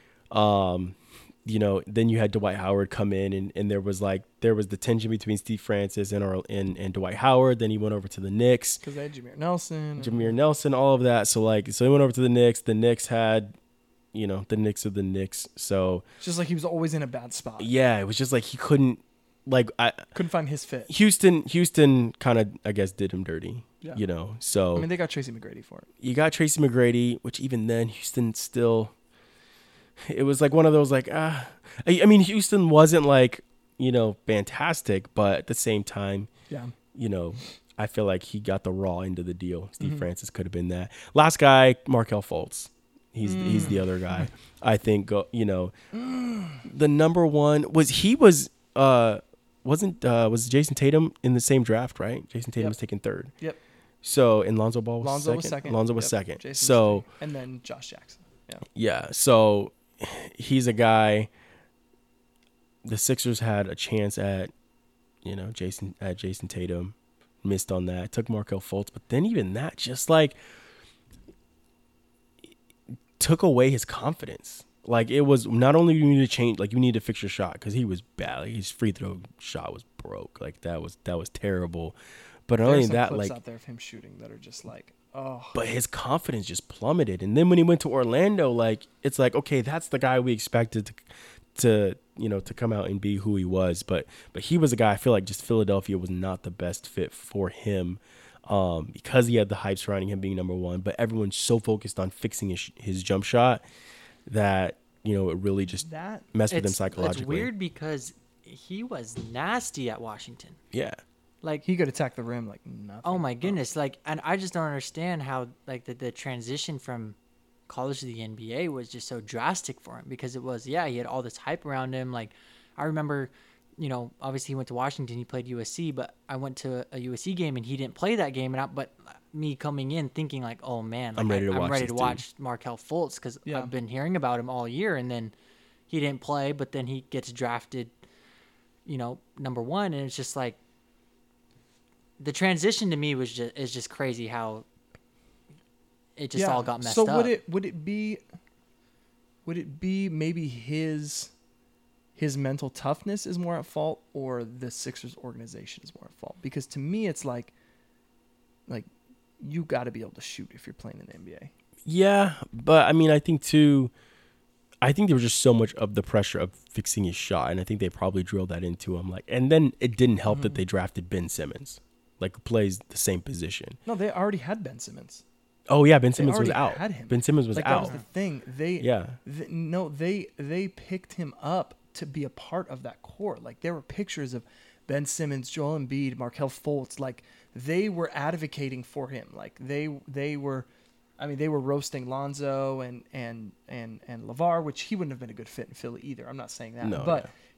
um, you know then you had Dwight Howard come in, and, and there was like there was the tension between Steve Francis and or and, and Dwight Howard. Then he went over to the Knicks. Because they had Jameer Nelson. Jameer Nelson, all of that. So like, so he went over to the Knicks. The Knicks had, you know, the Knicks of the Knicks. So It's just like he was always in a bad spot. yeah, it was just like he couldn't, like, I Couldn't find his fit. Houston, Houston kind of, I guess, did him dirty. Yeah. You know, so I mean, they got Tracy McGrady for it. you got Tracy McGrady, which even then Houston still, it was like one of those like ah, I, I mean Houston wasn't like you know fantastic, but at the same time, Yeah. you know, I feel like he got the raw end of the deal. Steve Mhm. Francis could have been that. Last guy, Markelle Fultz. He's he's the other guy. I think go, you know, the number one was he was uh wasn't uh was Jason Tatum in the same draft, right? Jason Tatum Yep. was taken third. Yep. So and Lonzo Ball was Lonzo second. was second. Lonzo was Yep. second. Jason was so three. And then Josh Jackson. Yeah. yeah, so he's a guy. The Sixers had a chance at, you know, Jason at Jason Tatum, missed on that. Took Markelle Fultz, but then even that just like took away his confidence. Like it was not only you need to change, like you need to fix your shot because he was bad. Like, his free throw shot was broke. Like that was that was terrible. But not There's only some that, clips like out there of him shooting that are just like, oh. but his confidence just plummeted. And then when he went to Orlando, like it's like, okay, that's the guy we expected to, to you know, to come out and be who he was. But but he was a guy I feel like just Philadelphia was not the best fit for him, um, because he had the hype surrounding him being number one. But everyone's so focused on fixing his his jump shot that you know it really just That messed with him It's, psychologically. it's weird because he was nasty at Washington. Yeah. Like, he could attack the rim like nothing. oh my goodness. Like, and I just don't understand how, like, the, the transition from college to the N B A was just so drastic for him because it was, yeah, he had all this hype around him. Like, I remember, you know, obviously he went to Washington, he played U S C, but I went to a U S C game and he didn't play that game. And I, but me coming in thinking like, oh man, like, I'm ready to I, watch I'm ready this to dude. watch Markelle Fultz because Yeah. I've been hearing about him all year. And then he didn't play, but then he gets drafted, you know, number one. And it's just like, the transition to me was just is just crazy how it just all got messed so up. would it would it be would it be maybe his his mental toughness is more at fault or the Sixers organization is more at fault? Because to me it's like like you got to be able to shoot if you're playing in the N B A. Yeah, but I mean, I think too. I think there was just so much of the pressure of fixing his shot, and I think they probably drilled that into him. Like, and then it didn't help that they drafted Ben Simmons, like who plays the same position. No, they already had Ben Simmons. Oh yeah, Ben They Simmons was already out. had him. Ben Simmons was like out. that was the thing. They Yeah. th- no, they they picked him up to be a part of that core. Like there were pictures of Ben Simmons, Joel Embiid, Markelle Fultz. Like they were advocating for him. Like they they were, I mean, they were roasting Lonzo and and and and LeVar, which he wouldn't have been a good fit in Philly either. I'm not saying that, No, but yeah.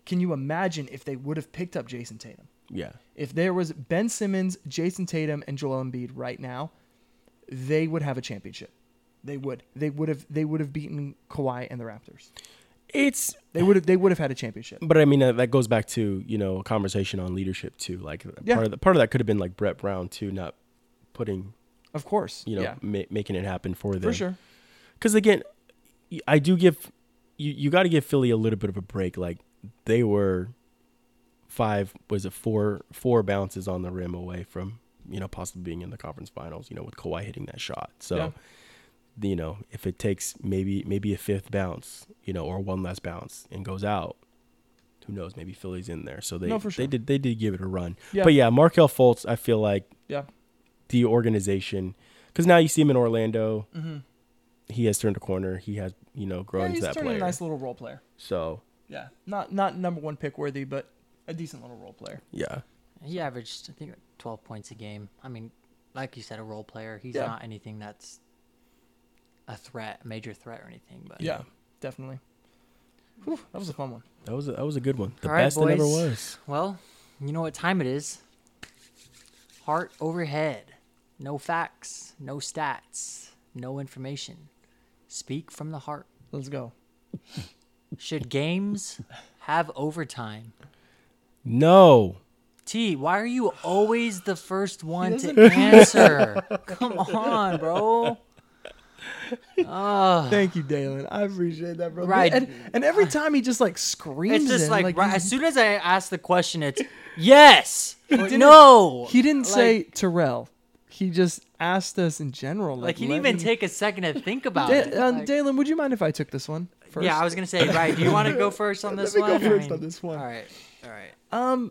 can you imagine if they would have picked up Jason Tatum? Yeah. If there was Ben Simmons, Jason Tatum, and Joel Embiid right now, they would have a championship. They would. They would have. They would have beaten Kawhi and the Raptors. It's They would have. They would have had a championship. But I mean, uh, that goes back to, you know, a conversation on leadership too. Like Yeah. part of the, part of that could have been like Brett Brown too, not putting, Of course. you know, yeah. ma- making it happen for them. For sure. Because again, y- I do give you you got to give Philly a little bit of a break. Like they were five, was it four four bounces on the rim away from, you know, possibly being in the conference finals. You know, with Kawhi hitting that shot. So. Yeah. You know, if it takes maybe maybe a fifth bounce, you know, or one less bounce and goes out, who knows? Maybe Philly's in there. So they No, for sure. they did they did give it a run. Yeah. But yeah, Markelle Fultz, I feel like Yeah. the organization, because now you see him in Orlando, Mm-hmm. he has turned a corner. He has, you know, grown Yeah, into he's that turning player. a nice little role player. So Yeah. Not not number one pick worthy, but a decent little role player. yeah, He averaged, I think, twelve points a game. I mean, like you said, a role player. He's Yeah. not anything that's a threat, a major threat or anything. But Yeah. Definitely. Whew, that was a fun one. that was a, that was a good one. The All right, best it ever boys. was. Well, you know what time it is. Heart overhead. No facts, no stats, no information. Speak from the heart. Let's go. Should games have overtime? No. T, why are you always the first one to doesn't- answer? Come on, bro. Oh, Thank you, Dalen. I appreciate that, bro. Right. And, and every time he just like screams. it's just in, like, right, he's- as soon as I ask the question, it's yes, or didn't- no. he didn't say Like- Terrell. He just asked us in general. Like, Like he didn't let even me- take a second to think about Da- it. uh, Like- Dalen, would you mind if I took this one first? yeah, I was gonna say, right. Do you want to go first on this Let me go one? I first mean, on this one. All right, all right. Um,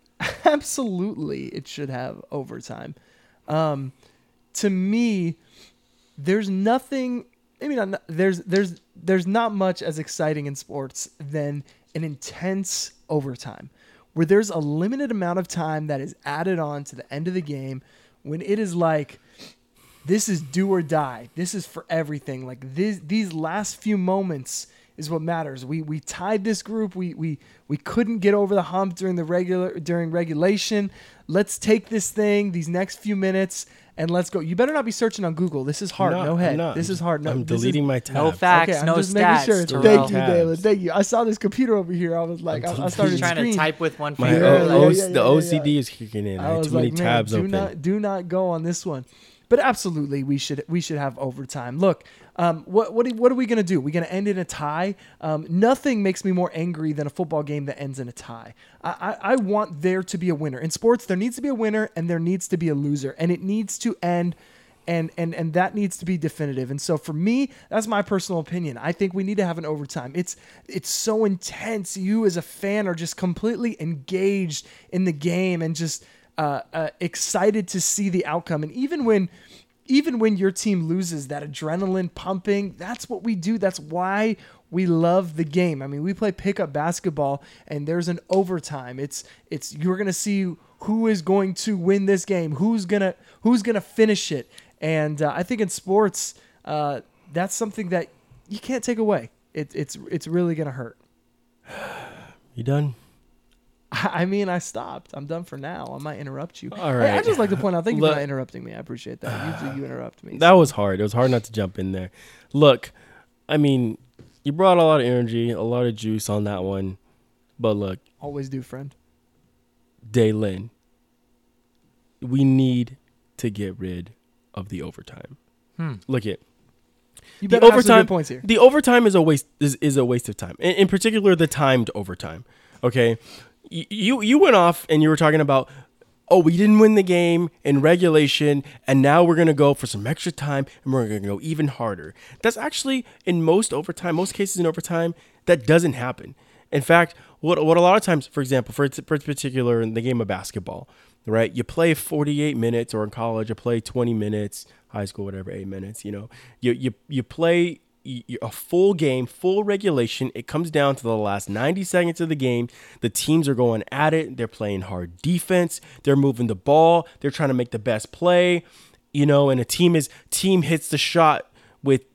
absolutely, it should have overtime. Um, to me, there's nothing. Maybe not. There's there's there's not much as exciting in sports than an intense overtime, where there's a limited amount of time that is added on to the end of the game, when it is like, this is do or die. This is for everything. Like this, these last few moments is what matters. We we tied this group. We we we couldn't get over the hump during the regular during regulation. Let's take this thing these next few minutes and let's go. You better not be searching on Google. This is hard. I'm not- no I'm head. not. This is hard. No, I'm this is- deleting my tabs. No facts, Okay, I'm no just stats. making sure. Terrell. Thank you, Tabs. Dalen. Thank you. I saw this computer over here. I was like, I, I started He's trying screaming. to type with one My finger. O- Yeah, O- yeah, yeah, the yeah, O C D yeah. is kicking in. I, I had was too many like, man, tabs do open. not do not go on this one. But absolutely, we should we should have overtime. Look, um, what what are, what are we gonna do? We're gonna end in a tie. Um, nothing makes me more angry than a football game that ends in a tie. I, I I want there to be a winner in sports. There needs to be a winner and there needs to be a loser, and it needs to end. And, and and that needs to be definitive. And so for me, that's my personal opinion. I think we need to have an overtime. It's it's so intense. You as a fan are just completely engaged in the game and just uh, uh, excited to see the outcome. And even when even when your team loses, that adrenaline pumping, that's what we do. That's why we love the game. I mean, we play pickup basketball and there's an overtime. It's it's you're gonna see who is going to win this game, who's gonna who's gonna finish it. And uh, I think in sports, uh, that's something that you can't take away. It, it's it's really gonna hurt. You done? I mean, I stopped. I'm done for now. I might interrupt you. All Hey, right. I just like to point out, thank you Look- for not interrupting me. I appreciate that. Usually you interrupt me. That was hard. It was hard not to jump in there. Look, I mean, you brought a lot of energy, a lot of juice on that one. But look, Always do, friend. Daylin, we need to get rid of the overtime. Hmm. Look it. You The better have some overtime good points here. The overtime is a waste is, is a waste of time. In, in particular, the timed overtime. Okay, Y- you you went off and you were talking about, oh, we didn't win the game in regulation, and now we're gonna go for some extra time, and we're gonna go even harder. That's actually in most overtime, most cases in overtime, that doesn't happen. In fact, what what a lot of times, for example, for for particular in the game of basketball, right? You play forty-eight minutes, or in college, you play twenty minutes, high school, whatever, eight minutes. You know, you you you play y- a full game, full regulation. It comes down to the last ninety seconds of the game. The teams are going at it. They're playing hard defense. They're moving the ball. They're trying to make the best play. You know, and a team is team hits the shot with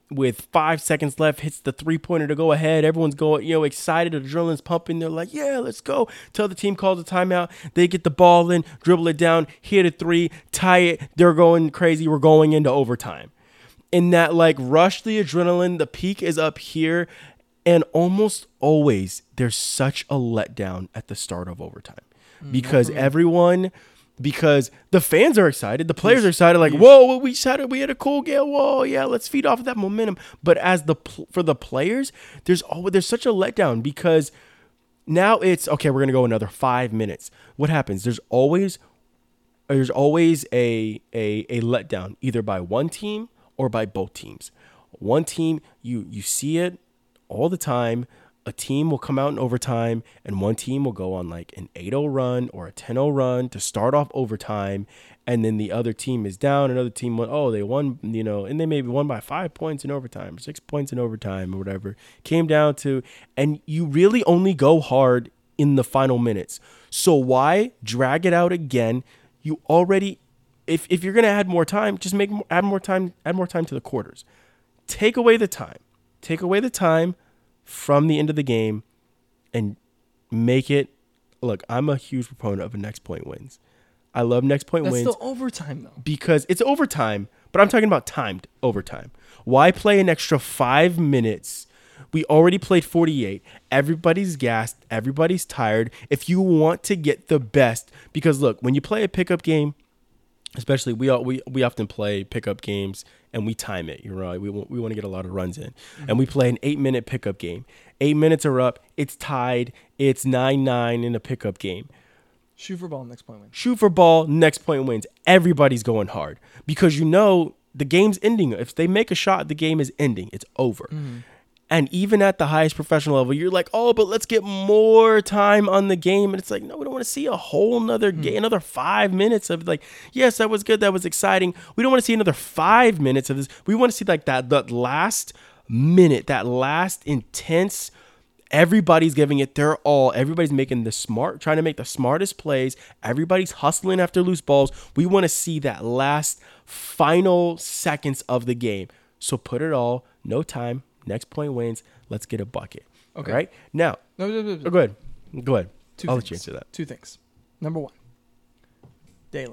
with five seconds left, hits the three pointer to go ahead. Everyone's going, you know, excited. Adrenaline's pumping. They're like, yeah, let's go. Till the team calls a timeout. They get the ball in, dribble it down, hit a three, tie it. They're going crazy. We're going into overtime. In that like rush, the adrenaline, the peak is up here. And almost always there's such a letdown at the start of overtime because mm-hmm. everyone, because the fans are excited, the players are excited, like, whoa, we had we had a cool game, whoa, yeah, let's feed off of that momentum. But as the for the players, there's always there's such a letdown because now it's okay. We're gonna go another five minutes. What happens? There's always there's always a a a letdown either by one team or by both teams. One team, you you see it all the time. A team will come out in overtime and one team will go on like an eight oh run or a ten oh run to start off overtime. And then the other team is down. Another team went, oh, they won, you know, and they maybe won by five points in overtime or six points in overtime or whatever. Came down to, and you really only go hard in the final minutes. So why drag it out again? You already, if if you're going to add more time, just make add more time, add more time to the quarters. Take away the time. Take away the time from the end of the game and make it. Look, I'm a huge proponent of a next point wins. I love next point That's wins. That's still overtime though. Because it's overtime, but I'm talking about timed overtime. Why play an extra five minutes? We already played forty-eight. Everybody's gassed. Everybody's tired. If you want to get the best, because look, when you play a pickup game, especially we all, we we often play pickup games and we time it. You're right. We want we want to get a lot of runs in, mm-hmm. and we play an eight minute pickup game. Eight minutes are up. It's tied. It's nine nine in a pickup game. Shoot for ball, next point wins. Shoot for ball, next point wins. Everybody's going hard because you know the game's ending. If they make a shot, the game is ending. It's over. Mm-hmm. And even at the highest professional level, you're like, oh, but let's get more time on the game. And it's like, no, we don't want to see a whole nother mm. game, another five minutes of like, yes, that was good. That was exciting. We don't want to see another five minutes of this. We want to see like that, that last minute, that last intense, everybody's giving it their all. Everybody's making the smart, trying to make the smartest plays. Everybody's hustling after loose balls. We want to see that last final seconds of the game. So put it all, no time. Next point wins. Let's get a bucket. Okay. Right? Now. No, no, no, no. Oh, go ahead. Go ahead. Two I'll things. let you answer that. Two things. Number one. Dalen.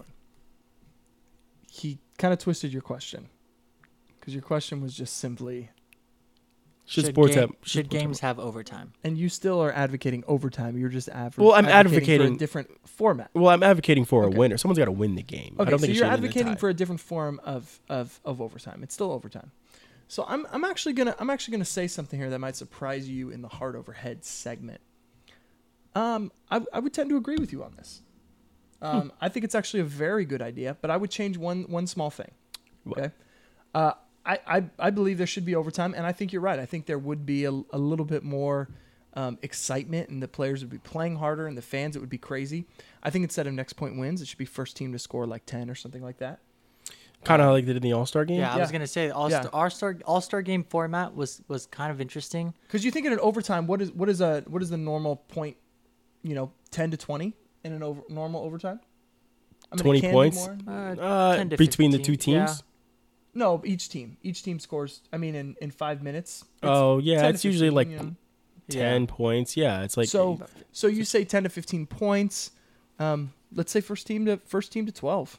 He kind of twisted your question. Because your question was just simply. Should, should, sports game, have, should, should games have overtime? And you still are advocating overtime. You're just aver- well, I'm advocating, advocating for a different format. Well, I'm advocating for okay. a winner. Someone's got to win the game. Okay, I don't so think you're advocating for a different form of, of, of overtime. It's still overtime. So I'm I'm actually gonna I'm actually gonna say something here that might surprise you in the heart over head segment. Um, I I would tend to agree with you on this. Um, hmm. I think it's actually a very good idea, but I would change one one small thing. Okay, uh, I, I I believe there should be overtime, and I think you're right. I think there would be a, a little bit more um, excitement, and the players would be playing harder, and the fans it would be crazy. I think instead of next point wins, it should be first team to score like ten or something like that. Kind of like they did in the All-Star game? Yeah, I yeah. was going to say the All-Star, yeah. All-Star All-Star game format was, was kind of interesting. Because you think in an overtime, what is what is a what is the normal point, you know, ten to twenty in an over, normal overtime? I mean, twenty points? Uh, uh, ten to between fifteen, the two teams? Yeah. No, each team. Each team scores, I mean, in, in five minutes. Oh, yeah, it's usually like you know? ten yeah. points. Yeah, it's like... So so you say ten to fifteen points. Um, let's say first team to first team to twelve.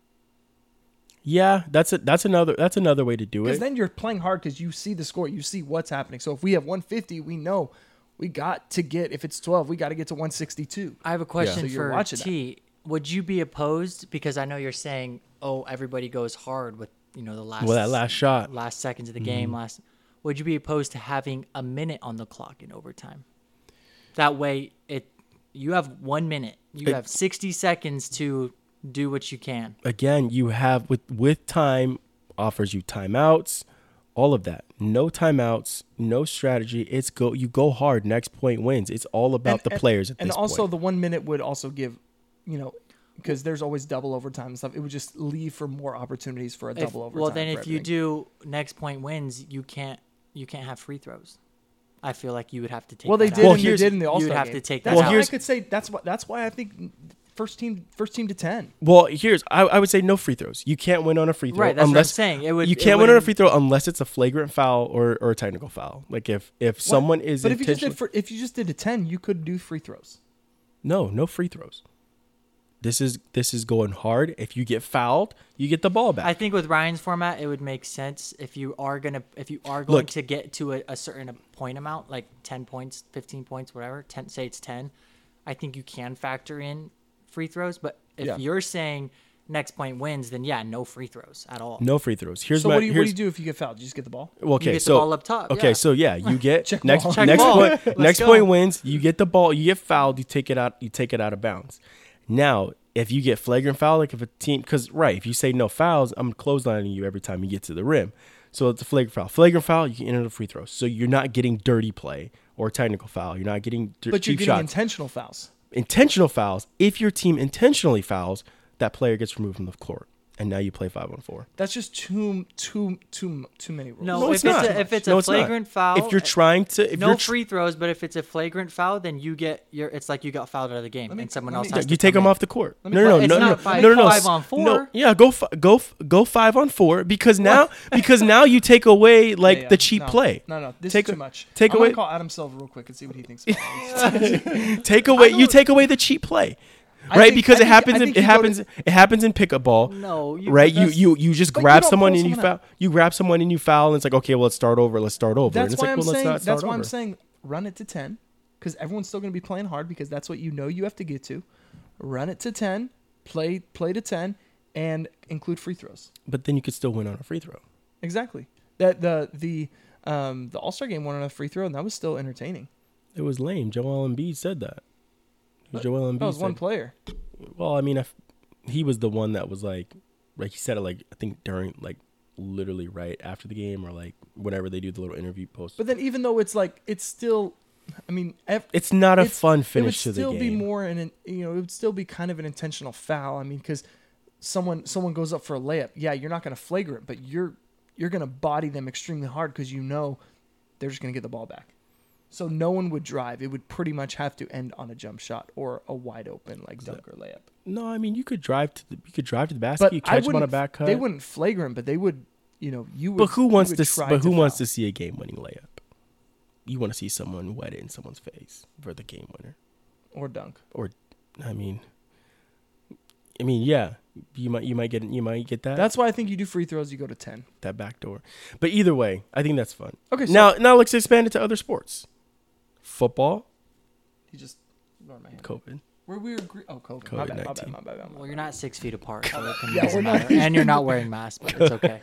Yeah, that's a, that's another that's another way to do it. Because then you're playing hard because you see the score, you see what's happening. So if we have one fifty, we know we got to get. If it's twelve, we got to get to one sixty-two. I have a question yeah. so for T. That. Would you be opposed? Because I know you're saying, oh, everybody goes hard with you know the last well that last shot, last seconds of the mm-hmm. game. Last, would you be opposed to having a minute on the clock in overtime? That way, it you have one minute. You it, have sixty seconds to. Do what you can. Again, you have with with time offers you timeouts, all of that. No timeouts, no strategy. It's go you go hard. Next point wins. It's all about and, the and, players at and this also point. The one minute would also give, you know, because there's always double overtime and stuff. It would just leave for more opportunities for a if, double overtime. Well, then if everything. you do next point wins, you can't you can't have free throws. I feel like you would have to take. Well, they that did. out. And they did in the All-Star You would have game. to take that's that why out. I could say that's what. That's why I think first team first team to ten. Well, here's I, I would say no free throws. You can't win on a free throw Right, that's unless what I'm saying. It would, you it can't win on a wouldn't- free throw unless it's a flagrant foul or, or a technical foul. Like if if someone is But if you just did intentional- fr- if you just did a ten, you could do free throws. no no free throws. This is this is going hard. If you get fouled, you get the ball back. I think with Ryan's format, it would make sense if you are gonna if you are going Look. to get to a, a certain point amount, like ten points, fifteen points, whatever. Ten, say it's ten. I think you can factor in free throws. But if Yeah. you're saying next point wins, then yeah, no free throws at all. no free throws. Here's So my what do you what do here's, you do if you get fouled? You just get the ball. well, okay, you get so the ball up top. okay, yeah. so yeah, you get Check next ball. Check next ball. point Let's next go. point wins. You get the ball. You get fouled. You take it out. You take it out of bounds. Now, if you get flagrant foul, like if a team, because right, if you say no fouls, I'm clotheslining you every time you get to the rim. So it's a flagrant foul. Flagrant foul, you can enter the free throw. So you're not getting dirty play or technical foul. You're not getting dir- But you're cheap getting shots. intentional fouls. Intentional fouls. If your team intentionally fouls, that player gets removed from the court, and now you play five on four. That's just too too too too many rules. No, No, if it's it's not. a, if it's No, a it's not. flagrant foul, If you're trying to, if no you're tr- free throws. But if it's a flagrant foul, then you get your. It's like you got fouled out of the game, Let me- and someone let else me- has you to take come them in. off the court. No, me no, play- no, It's no, not no, five- no, no, no, five on s- four. No, yeah, go fi- go f- go five on four because now because now you take away like Yeah, yeah. the cheap no, play. No, no, this Take is a- too much. take I'm away- gonna call Adam Silver real quick and see what he thinks. About it. Take away you don't- take away the cheap play, I right? think- because I it think- happens I in, think it you go to- happens it happens in pickup ball. No, you, Right, you that's- you you just but you grab don't someone pull and you someone foul. You grab someone and you foul, and it's like, okay, well, let's start over. Let's start over. and That's it's why like, I'm well, let's saying. not That's start why I'm over. saying run it to ten, because everyone's still gonna be playing hard because that's what you know you have to get to. Run it to ten, play play to ten, and include free throws. But then you could still win on a free throw. Exactly. That the the um the All Star game won on a free throw, and that was still entertaining. It was lame. Joel Embiid said that. Joel Embiid That was said, one player. well, I mean, I f- he was the one that was like, like he said it like I think during like literally right after the game or like whenever they do the little interview post. But then even though it's like it's still, I mean, ev- It's not a it's- fun it would finish to the still game. be more an you know it would still be kind of an intentional foul. I mean, because someone someone goes up for a layup. Yeah, you're not going to flagrant, but you're you're going to body them extremely hard because you know they're just going to get the ball back. So no one would drive. It would pretty much have to end on a jump shot or a wide open like dunk or layup. No, I mean you could drive to the you could drive to the basket. But You I catch them on a wouldn't. back cut. They wouldn't flagrant, but they would. You know, you would. But who you wants would to? s- try But who wants foul. to see a game-winning layup? You want to see someone wet it in someone's face for the game winner, or dunk? or I mean, I mean, yeah, you might you might get you might get that That's why I think you do free throws. You go to ten. that back door. But either way, I think that's fun. Okay, so now now let's expand it to other sports. Football, he just ignored my hand. COVID. Where we agree. Oh, COVID. My bad. My bad. COVID-nineteen. My bad. My bad. Well, you're not six feet apart, so it can Yeah, doesn't we're not- matter. And you're not wearing masks, but it's okay.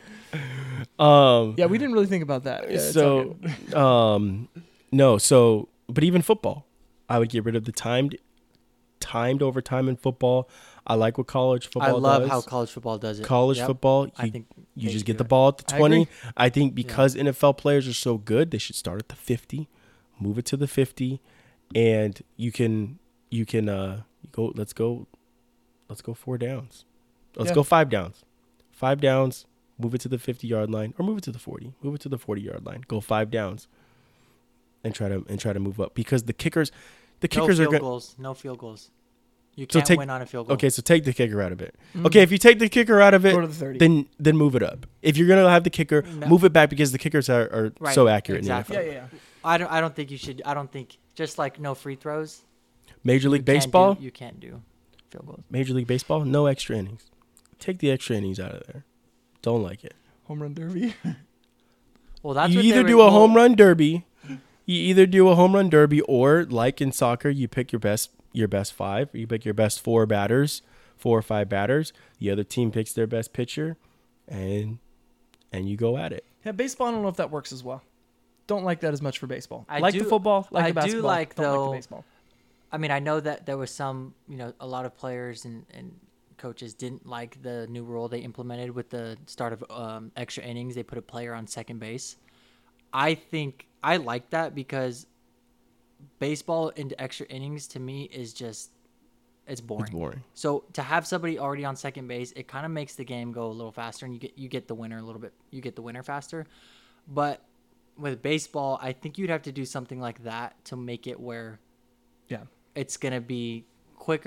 Um, Yeah, we didn't really think about that. Yeah, it's all so, good. um, no, so, but even football, I would get rid of the timed, timed overtime in football. I like what college football I love does. how college football does it. college Yep. football, you, I think you they just should get do the it. ball at the I twenty. agree. I think because N F L players are so good, they should start at the fifty, move it to the fifty, and you can you can uh you go. Let's go, let's go four downs. Let's Yeah. go five downs, five downs. Move it to the fifty yard line, or move it to the forty. Move it to the forty yard line. Go five downs, and try to and try to move up because the kickers, the No kickers are field going. goals. No field goals. You So can't take- win on a field goal. Okay, so take the kicker out of it. Mm. Okay, if you take the kicker out of it, Go to the thirty. then then move it up. If you're gonna have the kicker, No. move it back because the kickers are, are Right, so accurate exactly. in the yeah, N F L. yeah, yeah. I don't. I don't think you should. I don't think just like no free throws. Major you League can't Baseball, do- you can't do field goals. Major League Baseball, no extra innings. Take the extra innings out of there. Don't like it. Home run derby. Well, that's you what either they do were- a well, home run derby, you either do a home run derby, or like in soccer, you pick your best your best five. You pick your best four batters, four or five batters. The other team picks their best pitcher, and and you go at it. Yeah, baseball. I don't know if that works as well. Don't like that as much for baseball. I like do- the football. Like I the do basketball. like, don't like though, the baseball. I mean, I know that there was some, you know, a lot of players and, and coaches didn't like the new rule they implemented with the start of um, extra innings. They put a player on second base. I think I like that because baseball into extra innings to me is just it's boring. It's boring. So to have somebody already on second base, it kind of makes the game go a little faster, and you get you get the winner a little bit. You get the winner faster, but with baseball, I think you'd have to do something like that to make it where Yeah. it's gonna be quicker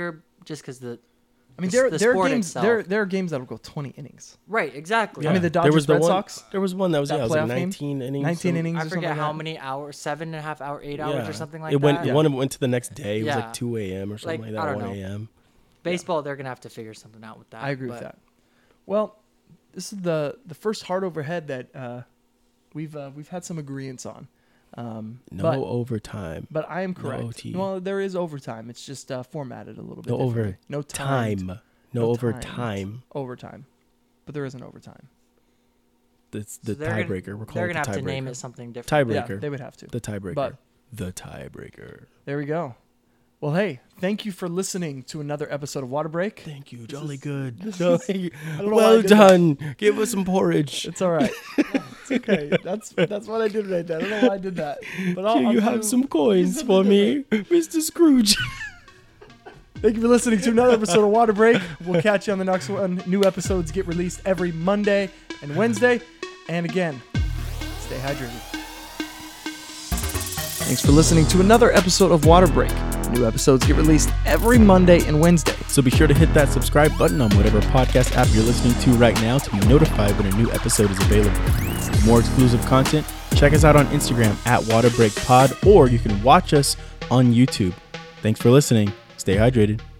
just because the I mean, the- there the there are sport games itself. there there are games that'll go twenty innings. right exactly. I mean, the there Dodgers was the Red one, Sox. There was one that was that yeah, it was like playoff game? nineteen innings. nineteen so- innings. I or something forget like how that. many hours, seven and a half hour, eight hours, Yeah. or something like it went, that. One went to the next day. It was Yeah. like two a.m. or something Like, like, I that, don't one know. a.m. Baseball, they're gonna have to figure something out with that. I agree but- with that. Well, this is the the first hard overhead that uh, we've uh, we've had some agreements on. Um, No but, overtime. but I am No correct. O T. Well, there is overtime. It's just uh, formatted a little bit. No differently. No timed Time. No No timed. overtime. overtime, but there is an overtime. That's So the they're gonna- tiebreaker. We're They're calling it gonna the have to name tiebreaker. it something different. Yeah, Tiebreaker. they would have to. The tiebreaker. But- the tiebreaker. There we go. Well, hey, thank you for listening to another episode of Water Break. Thank you. Jolly is- good. this Jolly- I don't know why I well did that. done. Give us some porridge. It's all right. It's okay. That's that's what I did right there. I don't know why I did that. But I'll, Here I'll you do- have some coins something for me, Mister Scrooge. Thank you for listening to another episode of Water Break. We'll catch you on the next one. New episodes get released every Monday and Wednesday. And again, stay hydrated. Thanks for listening to another episode of Water Break. New episodes get released every Monday and Wednesday. So be sure to hit that subscribe button on whatever podcast app you're listening to right now to be notified when a new episode is available. For more exclusive content, check us out on Instagram at WaterBreakPod, or you can watch us on YouTube. Thanks for listening. Stay hydrated.